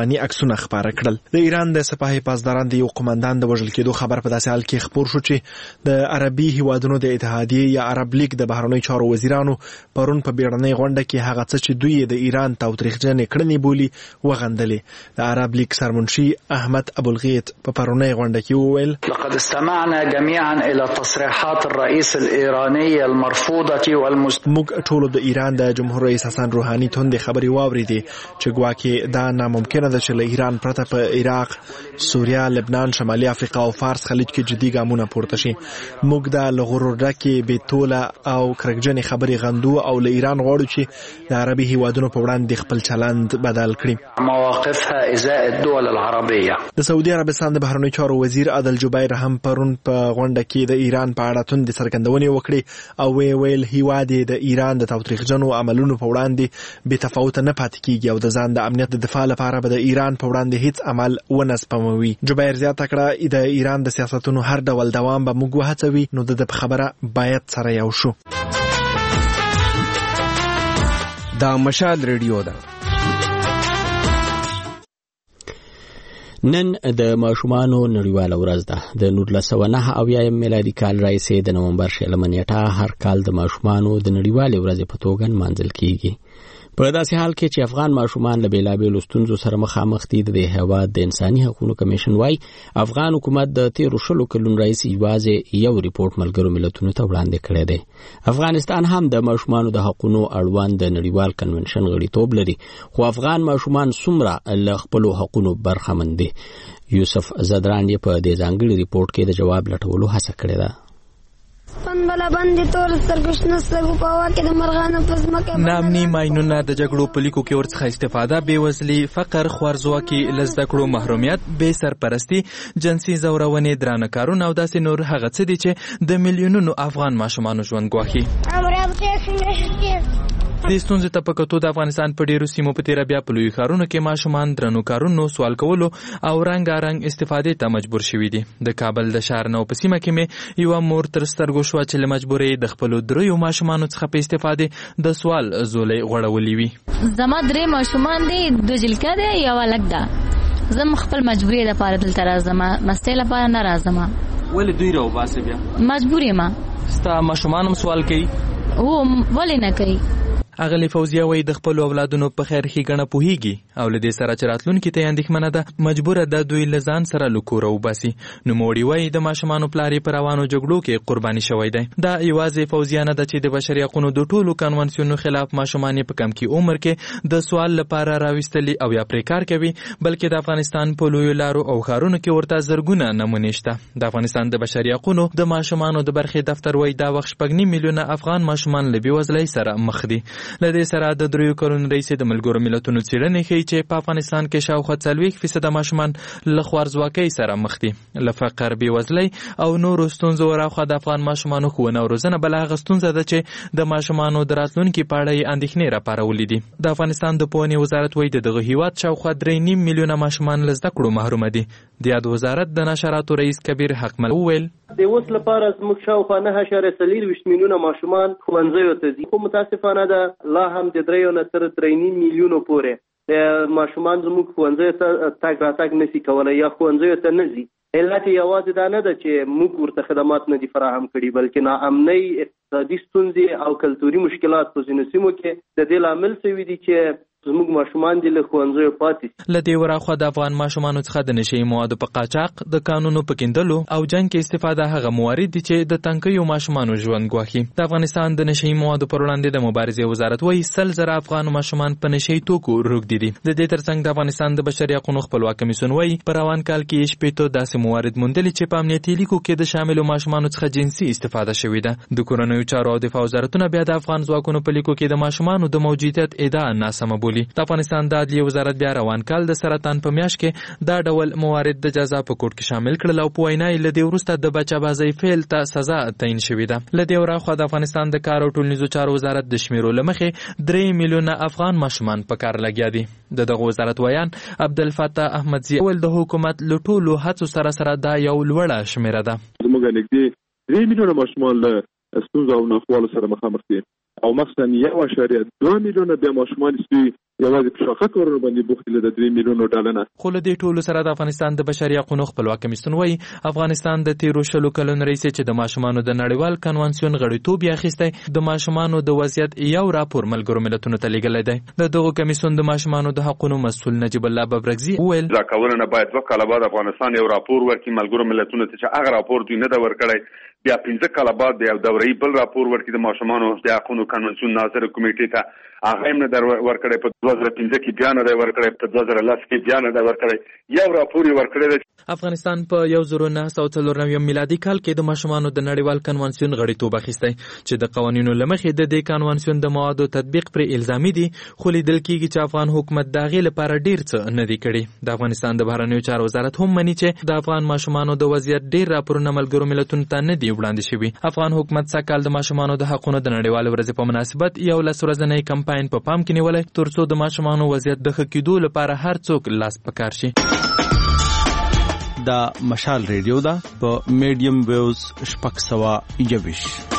تاواني عکسونه خپاره کړل. د ایران د سپاه پاسداران د یو قومندان د وژل کېدو خبر په داسې حال کې خپور شو چې د عربي هیوادونو د اتحادیې یا عرب لیگ د بهرنیو چارو وزیرانو پرون په بیړنۍ غونډه کې هغه څه چې دوی د ایران تاوتریخجنې کړنې بولي وغندلې. د عرب لیگ سرمنشي احمد ابوالغیط په پرونۍ غونډه کې وویل: لقد استمعنا جميعا الى تصريحات الرئيس الايراني المرفوضه والمست موږ ټول د ایران د جمهور رئیس حسن روحاني توندې خبرې واورېدې چې ګواکې دا ناممکنه ده چې له ایران پرته په عراق، سوریه، لبنان، شمالي افریقا او فارس خلیج کې جدي ګامونه پورته شي. موږ دا له غرور ډکې بېتوله او کرکجنې خبرې غندو او له ایران غواړو چې د عربي هیوادونو په وړاندې خپل چلند بدل کړي. مواقفها ازاء الدول العربيه. د سعودي عربستان د بهرنیو چارو وزیر عادل جبیر هم پرون په غونډه کې د ایران په اړه توندې څرګندونې وکړې او وی ویل هیواد د ایران د تاوتریخجنو عملونو په وړاندې بې تفاوته نه پاتې کیږي او د ځان د امنیت د دفاع لپاره به د ایران په وړاندې هیڅ عمل ونه سپموي. جبیر زیاته کړه د ایران د سیاستونو هر ډول دوام به موږ وهڅوي، نو د په خبره باید سره یو شو. دا مشال ریډیو ده. نن د ماشومانو نړیواله ورځ ده. د نولس سوه نهه اویایم میلادي کال راهیسې د نومبر شلمه نیټه هر کال د ماشومانو د نړیوالې ورځې په توګه نمانځل کیږي. په داسې حال کې چې افغان ماشومان له بېلابېلو ستونزو سره مخامخ دي، د هېواد د انساني حقوقو کمیشن وايي افغان حکومت د تیرو شلو کلونو راهیسې یوازې یو ریپورټ ملګرو ملتونو ته وړاندې کړی دی. افغانستان هم د ماشومانو د حقوقو اړوند د نړیوال کنونشن غړیتوب لري، خو افغان ماشومان څومره له خپلو حقوقو برخمن دي؟ یوسف زدران یې په دې ځانګړي ریپورټ کې د جواب لټولو هڅه کړې ده. پنبله باندې ټول سرګشنه سګو په هوا کې د مرغانو په ځمکه نامني ماینونه د جګړو په لیکو کې ورڅخه استفاده، بېوزلي، فقر، خوارځواکي، له زده کړو محرومیت، بې سرپرستي، جنسي ځورونې، درانه کارونه او داسې نور هغه څه دي چې د میلیونونو افغان ماشومانو ژوند ګواښي. دې ستونزې ته په کتو د افغانستان په ډیرو سیمو په تیره بیا په لویو ښارونو کې ماشومان درنو کارونو، سوال کولو او رنګارنګ استفادې ته مجبور شوي دي. د کابل د ښار نو په سیمه کې مې یوه مور تر سترګو شوه چې له مجبورۍ د خپلو دریو ماشومانو څخه په استفادې د سوال زولۍ غوړولې وي. زما درې ماشومان دي، دوه جلکه دی، یو هلک ده. زه خپل مجبورۍ لپاره دلته راځم، مستۍ لپاره نه راځم. ولې دوی راوباسې بیا؟ مجبور یم. ستا ماشومان هم سوال کوي؟ هو، ولې نه کوي؟ اغلی فوزیه وایي د خپلو اولادونو په خیر ښېګڼه پوهیږي او له دې سره چې راتلونکي ته یې اندېښمنه ده، مجبوره ده دوی له ځان سره له کوره وباسي. نوموړي وایي د ماشومانو پلار یې په روانو جګړو کې قرباني شوی دی. دا یوازې فوزیه نه ده چې د بشري حقونو د ټولو کنونسیونو خلاف ماشومان یې په کم کې عمر کې د سوال لپاره راویستلي او یا پرې کار کوي، بلکې د افغانستان په لویو لارو او ښارونو کې ورته زرګونه نمونې شته. د افغانستان د بشري حقونو د ماشومانو د برخې دفتر وایي دا وخت شپږ نیم میلیونه افغان ماشومان له بېوزلۍ سره مخ دي. له دې سره د دریو کلونو راهیسې د ملګرو ملتونو څېړنې ښیي چې په افغانستان کې شاوخوا څلوېښت فیصده ماشومان له خوارځواکۍ سره مخ دي. له فقر، بېوزلۍ او نورو ستونزو وراخوا د افغان ماشومانو ښوونه او روزنه بله هغه ستونزه ده چې د ماشومانو د راتلونکي په اړه یې اندېښنې راپارولې دي. د افغانستان د پوهنې وزارت وایي د دغه هیواد شاوخوا درې نیم میلیونه ماشومان له زده کړو محرومه دي. د یاد وزارت د نشراتو رئیس کبیر حقمل وویل د اوس لپاره زموږ شاوخوا نهه اعشاریه څلېرویشت میلیونه ماشومان ښوونځیو ته ځي، خو متاسفانه ده لا هم د دریو نه تر درې نیم میلیونو پورې ماشومان زموږ ښوونځیو ته تګ راتګ نشي کولی یا ښوونځیو ته نه ځي. علت یوازې دا نه ده چې موږ ورته خدمات نه دي فراهم کړي، بلکې ناامنۍ، اقتصادي ستونزې او کلتوري مشکلات په ځینو سیمو کې د دې لامل شوي دي چې زموږ ماشومان دي له ښوونځیو پاتې شي. له دې وراخوا د افغان ماشومانو څخه د نشهیي موادو په قاچاق، د کانونو په کیندلو او جنګ کې استفاده هغه موارد دي چې د تنکیو ماشومانو ژوند ګواښي. د افغانستان د نشهیي موادو پر وړاندې د مبارزې وزارت وایي سل زره افغان ماشومان په نشهیي توکو روږدي دي. د دې ترڅنګ د افغانستان د بشري حقوقو خپلواک کمیسیون وایي په روان کال کې شپېته داسې موارد موندلي چې په امنیتي لیکو کې د شاملو ماشومانو څخه جنسي استفاده شوې ده. د کورنیو چارو او دفاع وزارتونه بیا د افغان ځواکونو په لیکو کې د ماشومانو د موجودیت ادعا ناسمه بولي. د افغانستان د عدلیې وزارت بیا روان کال د سرطان په میاشت کې دا ډول موارد د جزا په کوډ کې شامل کړل او په وینا یې له دې وروسته د بچه‌بازۍ فعل ته سزا تعیین شوې ده. له دې وراخوا د افغانستان د کار او ټولنیزو چارو وزارت د شمیرو له مخې درې میلیونه افغان ماشومان په کار لګیا دي. د دغه وزارت ویان عبدالفتاح احمدزي ویل د حکومت له ټولو هڅو سره سره دا یو لوړه شمیره ده. زموږ نږدې درې میلیونه ماشومان له ستونزو او ناخوالو سره مخامخ دي. او مثلا یو اشاریه دوه میلیونه بیا ماشومان سپي یوازې په شاقه کورونو باندې بوخت دي د درې میلیونو ډالر نه. خو له دې ټولو سره د افغانستان د بشري حقوقو خپلواک کمیسیون وايي افغانستان د تیرو شلو کلونو راهیسې چې د ماشومانو د نړیوال کنوانسیون غړیتوب یې اخیستی د ماشومانو د وضعیت یو راپور ملګرو ملتونو ته لیږلی دی. د دغه کمیسیون د ماشومانو د حقوقو مسؤل نجیب الله ببرګزي وویل راکولنه باید دوه کاله بعد افغانستان یو راپور ورکړي ملګرو ملتونو ته چې هغه راپور دوی نه دا ورکړی، بیا پنځه کاله بعد د یو دوره‌ای بل راپور ورکړي د ماشومانو د حقوقو کنوانسیون ناظر کمیټې ته، هغه هم نه در ورکړی په دوه زره پنځه کې بیا نه دی ورکړی، په دوه زره لس کې بیا نه دی ورکړی، یو راپور یې ورکړی دی. افغانستان په یو زر نه سوه څلور نوي میلادي کال کې د ماشومانو د نړیوال کنوانسیون غړیتوب اخیستی چې د قوانینو له مخې د دې کنوانسیون د موادو تطبیق پر الزامي دي، خو لیدل کېږي چې افغان حکومت د هغې لپاره ډېر څه نه دي کړي. د افغانستان د بهرنیو چارو وزارت هم مني چې د افغان ماشومانو د وضعیت ډېر راپورونه ملګرو ملتونو ته نه دي وړاندې شوي. افغان حکومت سږ د ماشومانو د حقوقو د نړیوالې ورځې په مناسبت یو لس ورځنی کمپاین په پام کې نیولی ترڅو د ماشومانو وضعیت د ښه کېدو لپاره هر څوک لاس په کار شي. دا مشال ریډیو ده په میډیم ویوز شپږ سوه یوویشت.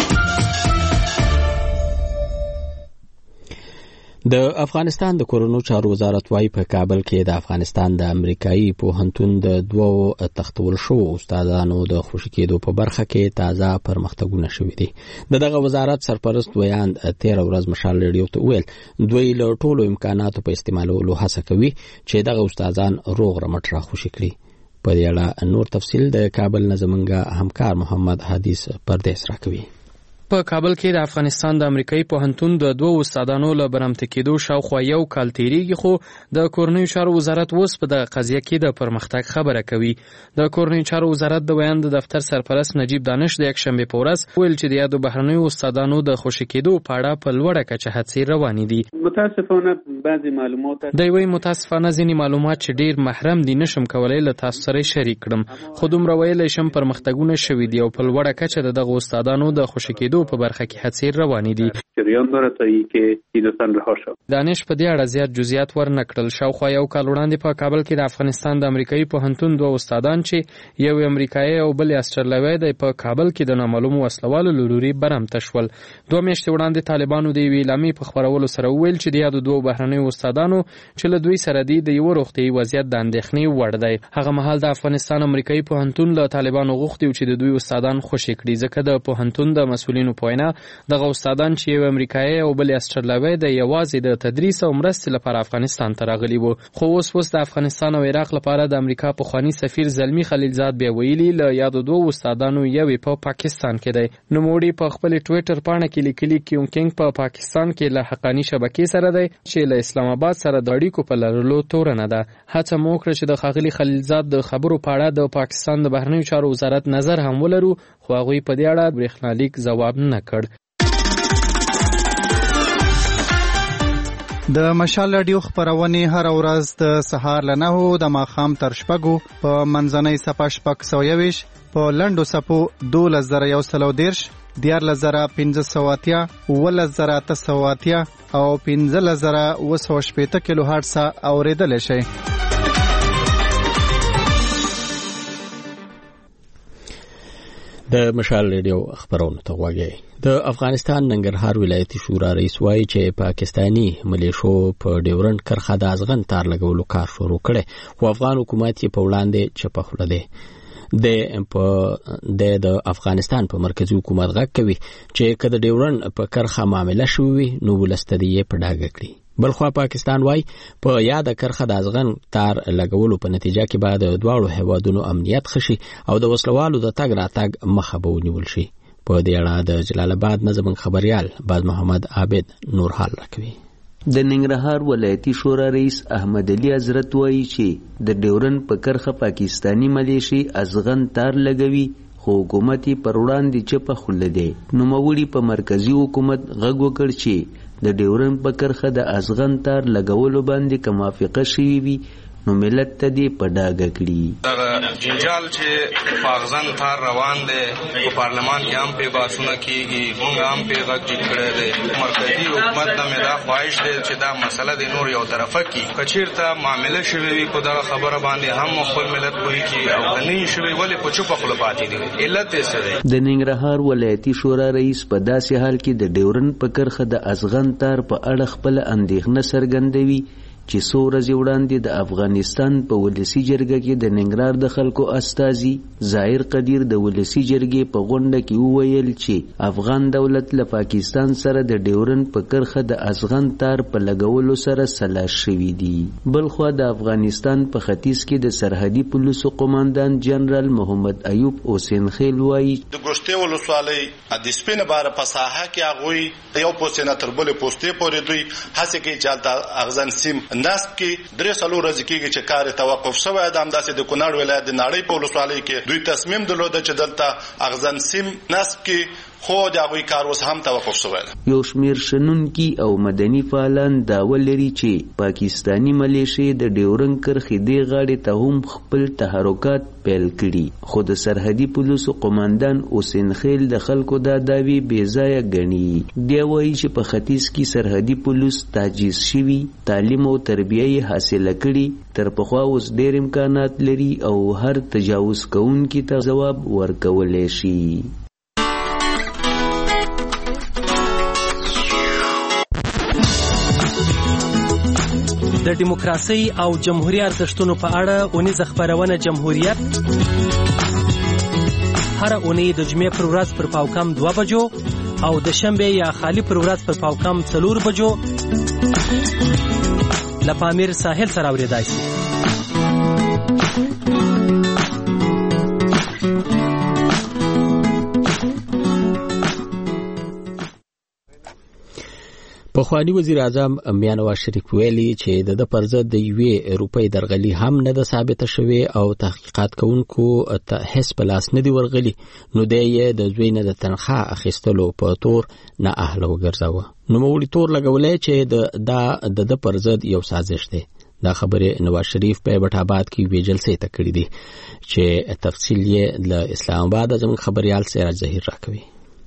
د افغانستان د کورونو چارو وزارت وايي په کابل کې د افغانستان د امریکایي پوهنتون د دوو تختول شو استادانو د خوشي کېدو په برخه کې تازه پرمختګونه شوي دي. د دغه وزارت سرپرست ویاند تیر ورځ مشال ریډیو ته ویل دوی له ټولو امکاناتو په استعمالولو هڅه کوي چې دغه استادان روغ رمټ را خوشي کړي. په دې اړه نور تفصیل د کابل نه زموږ همکار محمد حدیث پردیس راکوي. په کابل کې د افغانستان د امریکایي پوهنتون د دوه استادانو له برمته کېدو شاوخوا یو کال تیریږي، خو د کورنیو چارو وزارت اوس په دغه قضیه کې د پرمختګ خبره کوي. د کورنیو چارو وزارت د ویاند دفتر سرپرست نجیب دانش د یکشنبې په ورځ ویل چې د یادو بهرنیو استادانو د خوشي کېدو په اړه په لوړه کچه هڅې روانې دي. متاسفانه بعضی معلومات دی وی متاسفانه ځینې معلومات چې ډیر محرم دي نشم کولای له تاسو سره شریک کړم، خو دومره ویلی شم پرمختګونه شوي دي او په لوړه کچه د دغه استادانو د خوشي کېدو په برخه کې هڅې روانې دي. جریان داره تا ای که ایدستان رها شد. دانش په دې اړه زیات جزئیات ورنکړل. شاوخوا یو کال وړاندې په کابل کې د افغانستان د امریکایي پوهنتون دوه استادان چې یو امریکایي او بل استرالوی دی په کابل کې د نامعلومو وسلوالو له لوري برمته شول. دوه میاشتې وړاندې طالبانو د یوې اعلامیې په خپرولو سره وویل چې د یادو دوو بهرنیو استادانو چې له دوی سره دي د یوه روغتیایي وضعیت د اندېښنې وړ دی. هغه مهال د افغانستان امریکایي پوهنتون له طالبانو غوښتي چې د دوی استادان خوشي کړي، ځکه د پوهنتون د مسؤلینو په وینا دغه استادان چې یو امریکایي او بل استرالوی د یوازې د تدریس او مرستې لپاره افغانستان ته راغلي وو. خو اوس اوس د افغانستان او عراق لپاره د امریکا پخوانی سفیر زلمی خلیلزاد بیا ویلي له یادو دوه استادانو یوې په پاکستان کې دی. نوموړي په خپل ټویټر پاڼه کې لیکلي کیون کینګ په پاکستان کې له حقانی شبکې سره دی چې له اسلام آباد سره د اړیکو په لرلو تورنه ده. هڅه مو وکړه چې د ښاغلي خلیلزاد د خبرو په اړه د پاکستان د بهرنیو چارو وزارت نظر هم ولرو، خو هغوی په دې اړه برېښنالیک ځواب نه کړ. د مشال رادیو خبرونه هر ورځ د سهار له نهو د ماښام تر شپږو په منځنۍ صفه شپږ سوه یوویشت په لنډو صفو دولس زره یو سل او دېرش، دیارلس زره پنځه سوه اتیا، اوولس زره اته سوه اتیا او پنځلس زره اوه سوه شپېته کیلو هرټزه اورېدلی شئ. د مشال ریډیو خبرونه ته غوږی. د افغانستان ننګرهار ولایتي شورا رئیس وایي چې پاکستانی ملیشو په ډیورنډ کرښه د ازغن تار لګولو کار شروع کړی، خو افغان حکومت یې په وړاندې چپه خوله دی. د د افغانستان په مرکزی حکومت غږ کوي چې که د ډیورنډ په کرښه معامله شوې وي نو ولسته دې یې په ډاګه کړي. بلخوا پاکستان وايي په یاده کرښه د ازغن تار لګولو په نتیجه کې به د دواړو هیوادونو امنیت ښه شي او د وسلوالو د تګ راتګ مخه به ونیول شي. په دې اړه د جلال آباد نه زموږ خبریال باز محمد عابد نور حال راکوي. د ننګرهار ولایتي شورا رئیس احمد علي حضرت وایي چې د ډیورنډ په کرښه پاکستانی ملیشي ازغن تار لګوي، خو حکومت یې پر وړاندې چپه خوله دی. نوموړي په مرکزي حکومت غږ وکړ چې د ډیورنډ په کرښه د ازغن تار لګولو باندې که موافقه شوې وي نو ملت ته دې په ډاګه کړي. دغه جنجال چې په اغزن تار روان دی په پارلمان کې هم پې بحثونه کېږي، موږ هم پې غږ ټیټ کړی دی. مرکزي حکومت ته مې دا خواهش دی چې دا مسله د نور یو طرفه کړي. که چېرته معامله شوې وي په دغه خبره باندې هم خپل ملت پوهې کړي، او که نه یې شوې ولې په چوپه خوله پاتې دي؟ علت یې څه دی؟ د ننګرهار ولایتي شورا رئیس په داسې حال کې د ډیورن په کرښه د ازغن تار په اړه خپله اندېښنه څرګندوي چې څو ورځې وړاندې د افغانستان په ولسي جرګه کې د ننګرهار د خلکو استازي ظاهر قدیر د ولسي جرګې په غونډه کې وویل چې افغان دولت له پاکستان سره د ډیورن په کرښه د ازغن تار په لګولو سره سلا شوي دي. بلخوا د افغانستان په ختیځ کې د سرحدي پولیسو قماندان جنرال محمد ایوب حسین خیل وایي د ګوشتې ولسوالۍ د سپینه باره په ساحه کې هغوی یو پوسټ نه تر بلې پوسټې پورې دوی هڅې کوي چې هلته اغزن سیم نسب کې درې څلور ورځې کېږي چې کار توقف شوی ده. همداسې د کونړ ولایت د ناړۍ په ولسوالۍ کې دوی تصمیم درلوده چې دلته اغزن سیم نسب کې خو د هغوی کار اوس هم توقف شوی ده. یو شمېر شنونکي او مدني فعالان دعوه لري چې پاکستاني ملیشې د ډیورن کرښې دې غاړې ته هم خپل تحرکات پیل کړي، خو د سرحدي پولیسو قماندان حسین خیل د خلکو دا دعوې بې ځایه ګڼي. دی وایي چې په ختیځ کې سرحدي پولیس تجهیز شوي، تعلیم او تربیه یې حاصله کړي، تر پخوا اوس ډېر امکانات لري او هر تجاوز کوونکي ته ځواب ورکولی شي. د دیموکراسۍ او جمهوریت ارزښتونو په اړه اونیزه خپرونه جمهوریت هر اونۍ د جمعې پر ورځ پر پاوکم دوه بجو او د شنبې یا خالی پر ورځ پر پاوکم څلور بجو له پامیر ساحل سره اورېدای شي. پخوانی وزیر اعظم میاں نواز شریف ویلي چې د پر ضد د یوې روپۍ درغلي هم نه ده ثابته شوې او تحقیقات کوونکو ته هیڅ په لاس نه دي ورغلي، نو دی یې د زوی نه د تنخواه اخیستلو په تور نه اهله وګرځاوه. نوموړي تور لګولی چې دا د ده پر ضد یو سازش دی. دا خبرې نواز شریف په ایبټ آباد کې یوې جلسې ته کړې دي چې تفصیل یې له اسلام آباد زموږ خبریال سراج ظهیر راکوي.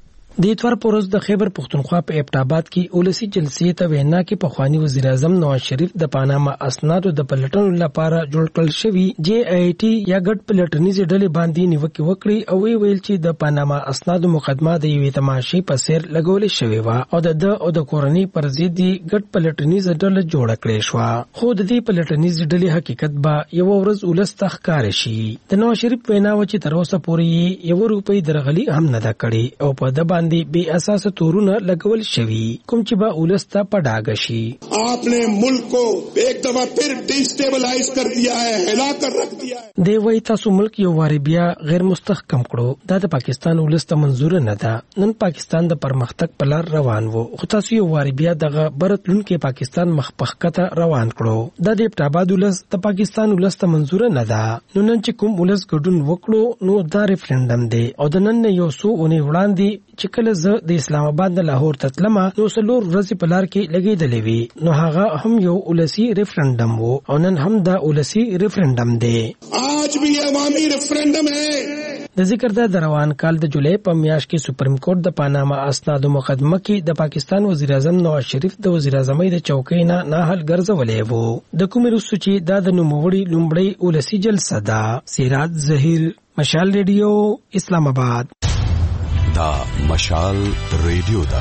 د اتوار پر ورځ د خیبر پختونخوا په ایبټ آباد کې ولسی جلسې ته وینا کې پخوانی وزیر اعظم نواز شریف د پاناما اسنادو د پلټنو لپاره جوړ کړل شوی جی آی ټي یا ګډ پلټنیزې ډلې باندې نیوکه وکړي او ویل چې د پاناما اسنادو مقدمه د یوې تماشې په سیر لګولې شوې و او د د او د کورنۍ پر ضد ګډ پلټنیزې ډله جوړ کړې شو. خو د دې پلټنیزې ډلې حقیقت به یو ورځ ولست ښکار شي. د نواز شریف وینا و چې تر اوسه پورې یو روپۍ درغلي هم نه ده کړې او په د باندې بے اساس تورونه لګول شوی کوم چې با ولستا پډاګ شي. آپ نے ملک کو ایک دفعہ پھر ڈیسٹیبلائز کر دیا ہے، ہلا کر رکھ دیا ہے. دی وای تاسو ملک یو واری بیا غیر مستحکم کړو. دا د پاکستان ولستا منزور نه ده. نن پاکستان د پرمختګ په لار روان وو، خو تاسو یو واری بیا دغه برتلون کې پاکستان مخپخکته روان کړو. د دې پټاباد ولس د پاکستان ولستا منزور نه ده. نو نن چې کوم ولس ګډون وکړو نو دا ریفرندم دی او د نن یو سو اونې وړاندې چې کله زه د اسلام آباد نه لاهور ته تلم نو څلور ورځې په لار کې لګېدلې وي، نو هغه هم یو ولسی ریفرندم وو او نن هم دا ولسی ریفرندم دی. آج بھی عوامی ریفرندم ہے. د ذکر د روان کال د جولای په میاشت کې سپریم کورټ د پاناما اسنادو مقدمه کې د پاکستان وزیر اعظم نواز شریف د وزیر اعظمۍ د چوکۍ نه ناهل ګرځولې وو. د کومې وروسته چې دا د نوموړي لومړی ولسی جلسه ده. سراج ظهیر، مشال ریډیو، اسلام آباد. دا مشال ریډیو دا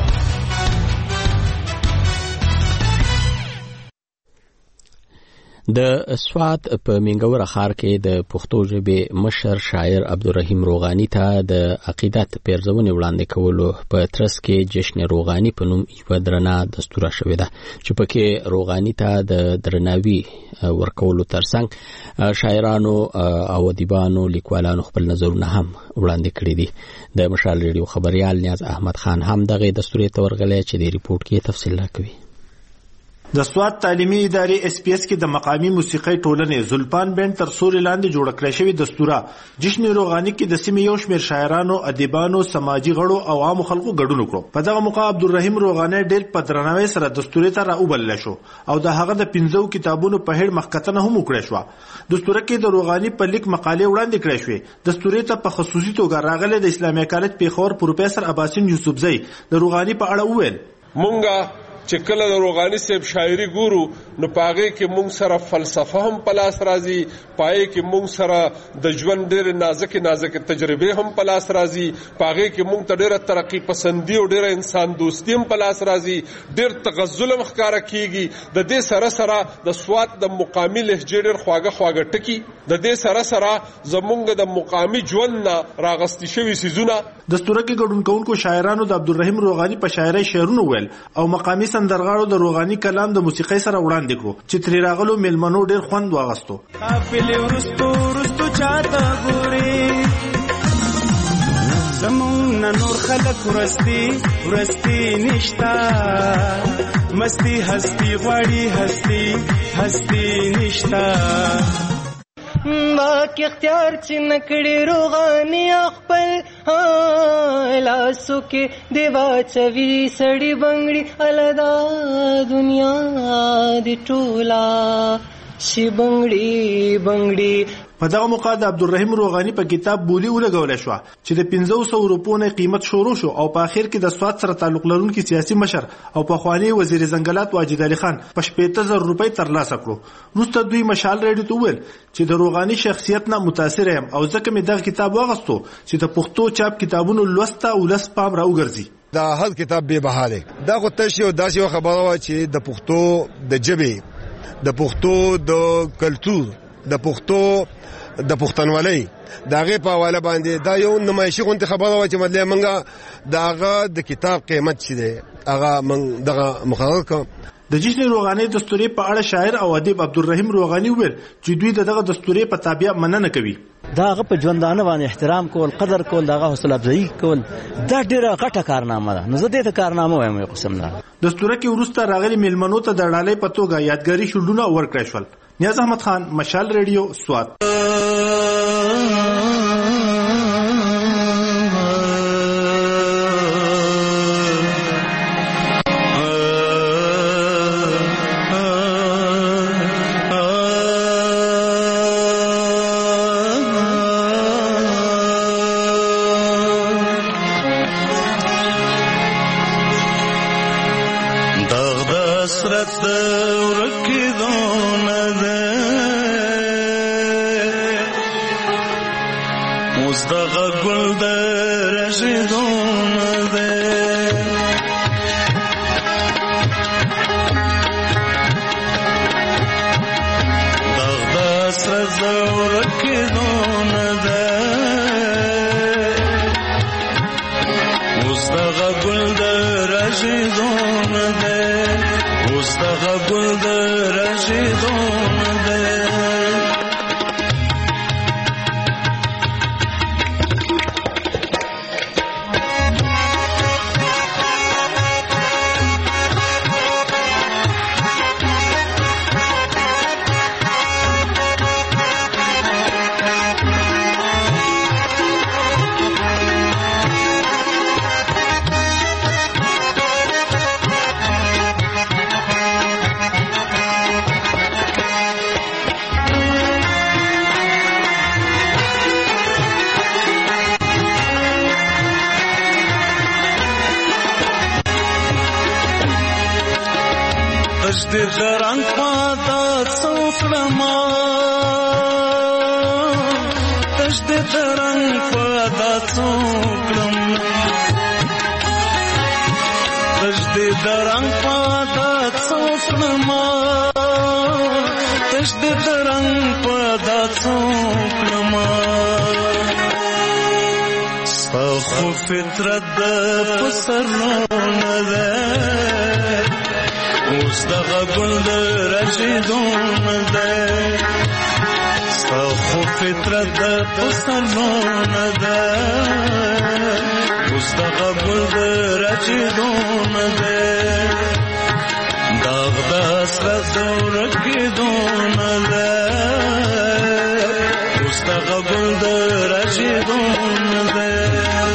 د سوات په منګور ښار کې د پښتو ژبې مشر شاعر عبدالرحیم روغانی ته د عقیدت پیرزونې وړاندې کولو په ترڅ کې جشن روغانی په نوم یوه درنه دستوره شوې ده چې پکې روغانی ته د درناوي ورکولو ترڅنګ شاعرانو او ادیبانو لیکوالانو خپل نظرونه هم وړاندې کړي دي. د مشال ریډیو خبریال نیاز احمد خان هم دغه دستورې ته ورغلی چې د ریپورت کې تفصیل راکوي. د سواد تعلیمي ادارې اس پی اس کې د مقامی موسیقي ټولنې زلفان بند تر سوري لاندې جوړ کړی شوی دستوره جشن روغاني کې د سیمې یو شمېر شاعرانو، ادیبانو، سماجي غړو او عامو خلکو ګډون وکړو. په دغه موقع عبدالرحیم روغاني ډېر په درناوي سره دستورې ته راوبلل شو او د هغه د پنځو کتابونو په هډ مخکتنه هم وکړه شو. دستوره کې د روغاني په لیک مقالې وړاندې کړې شوې. دستورې ته په خصوصي توګه راغلي د اسلامي کالج پیښور پروفیسور عباسین یوسفزی د روغاني په اړه وویل. مونږه چې کله د روغاني صاحب شاعري ګورو نو پاغه کې مونږ سره فلسفه هم پلاس راځي، پای کې مونږ سره د ژوند ډېر نازک نازک تجربه هم پلاس راځي، پاغه کې مونږ ته ډېر ترقی پسندي او ډېر انسان دوستی هم پلاس راځي، ډېر تغزل مخکاره کیږي. د دې سره سره د سواد د مقامی لهجه ډېر خواږه خواږه ټکی، د دې سره سره زمونږ د مقامی ژوند نه راغستې شوی سيزونه. دستوره کې ګډون کوونکو شاعرانو د عبدالرحیم روغاني په شاعرۍ شعرونه ویل او مقامی سندرغاړو د روغاني کلام د موسیقۍ سره وړاندې کړو چې ترې راغلو میلمنو ډېر خوند واغستو. قافلې ورستو ورستو چاته ګوري زمون نور خلک ورستي ورستي نشتا مستی هستی غواړي هستی هستی نشتا ما کې اختیار چې نکړي روغاني خپل لاسو کې دیوا چوي سړی بنگړي الدا دنیا دی ټولا شي بنگړي بنگړي. په دغه موقع د عبدالرحیم روغاني په کتاب بولی ولګول شو چې د پنځه سوه روپو نه قیمت شروع شو او په اخر کې د سواد سره تعلق لرونکي سیاسي مشر او پخوانی وزیر زنګلات واجد علي خان په شپږ زره روپۍ ترلاسه کړو. وروسته دوی مشال ریډیو ته وویل چې د روغاني شخصیت نه متاثر یم او ځکه مې دغه کتاب واغستو چې د پښتو چاپ کتابونو لوسته او لس پام راوګرځي. دا هر کتاب به بها دی. دا خو تاسو یو داسې خبره و چې د پښتو د ژبې د پښتو د کلچر د پښتو د پښتونولۍ داغه په حواله باندې دا یو نمایشي غونډه خبره و چې مطلب منګه داغه د کتاب قیمت چي دی هغه من دغه مقرر کړ. د جشن روغاني دستوري په اړه شاعر او ادیب عبدالرحیم روغاني ویل چې دوی دغه دستوري په تابع مننه کوي. داغه په ژوندانه باندې احترام کول، قدر کول، داغه حوصله افزایی کول دا ډیره غټه کارنامه ده. نو زه دې ته کارنامه وایم یو قسم نه. دستوره کې ورسته راغلي میلمنو ته د ډالۍ په توګه یادګاري شولونه ورکړل شول. نیاز احمد خان، مشال ریډیو، سوات. فطرت د پسرونه ده اوس دغه ګل د رشیدونه ده خو فطرت د پسرونه ده اوس دغه ګل د رشیدونه ده داغ داس رسور کی دون ده مستقبل در رشیدون ده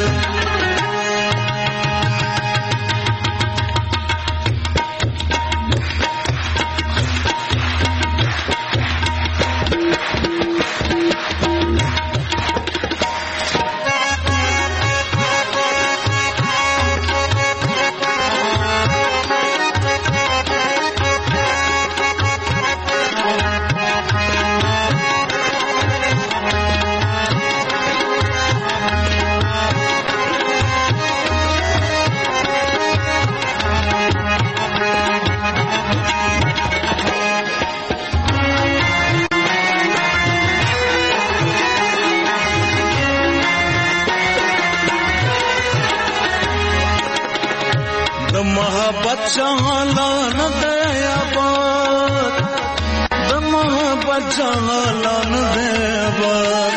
चालन दया बात द मोहब्बत चालन दया बात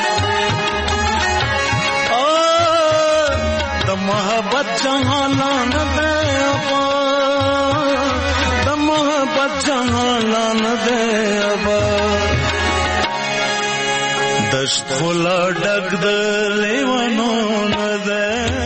द मोहब्बत चालन दया बात द मोहब्बत चालन दया बात दश्त खुला डग द लेवनों न दे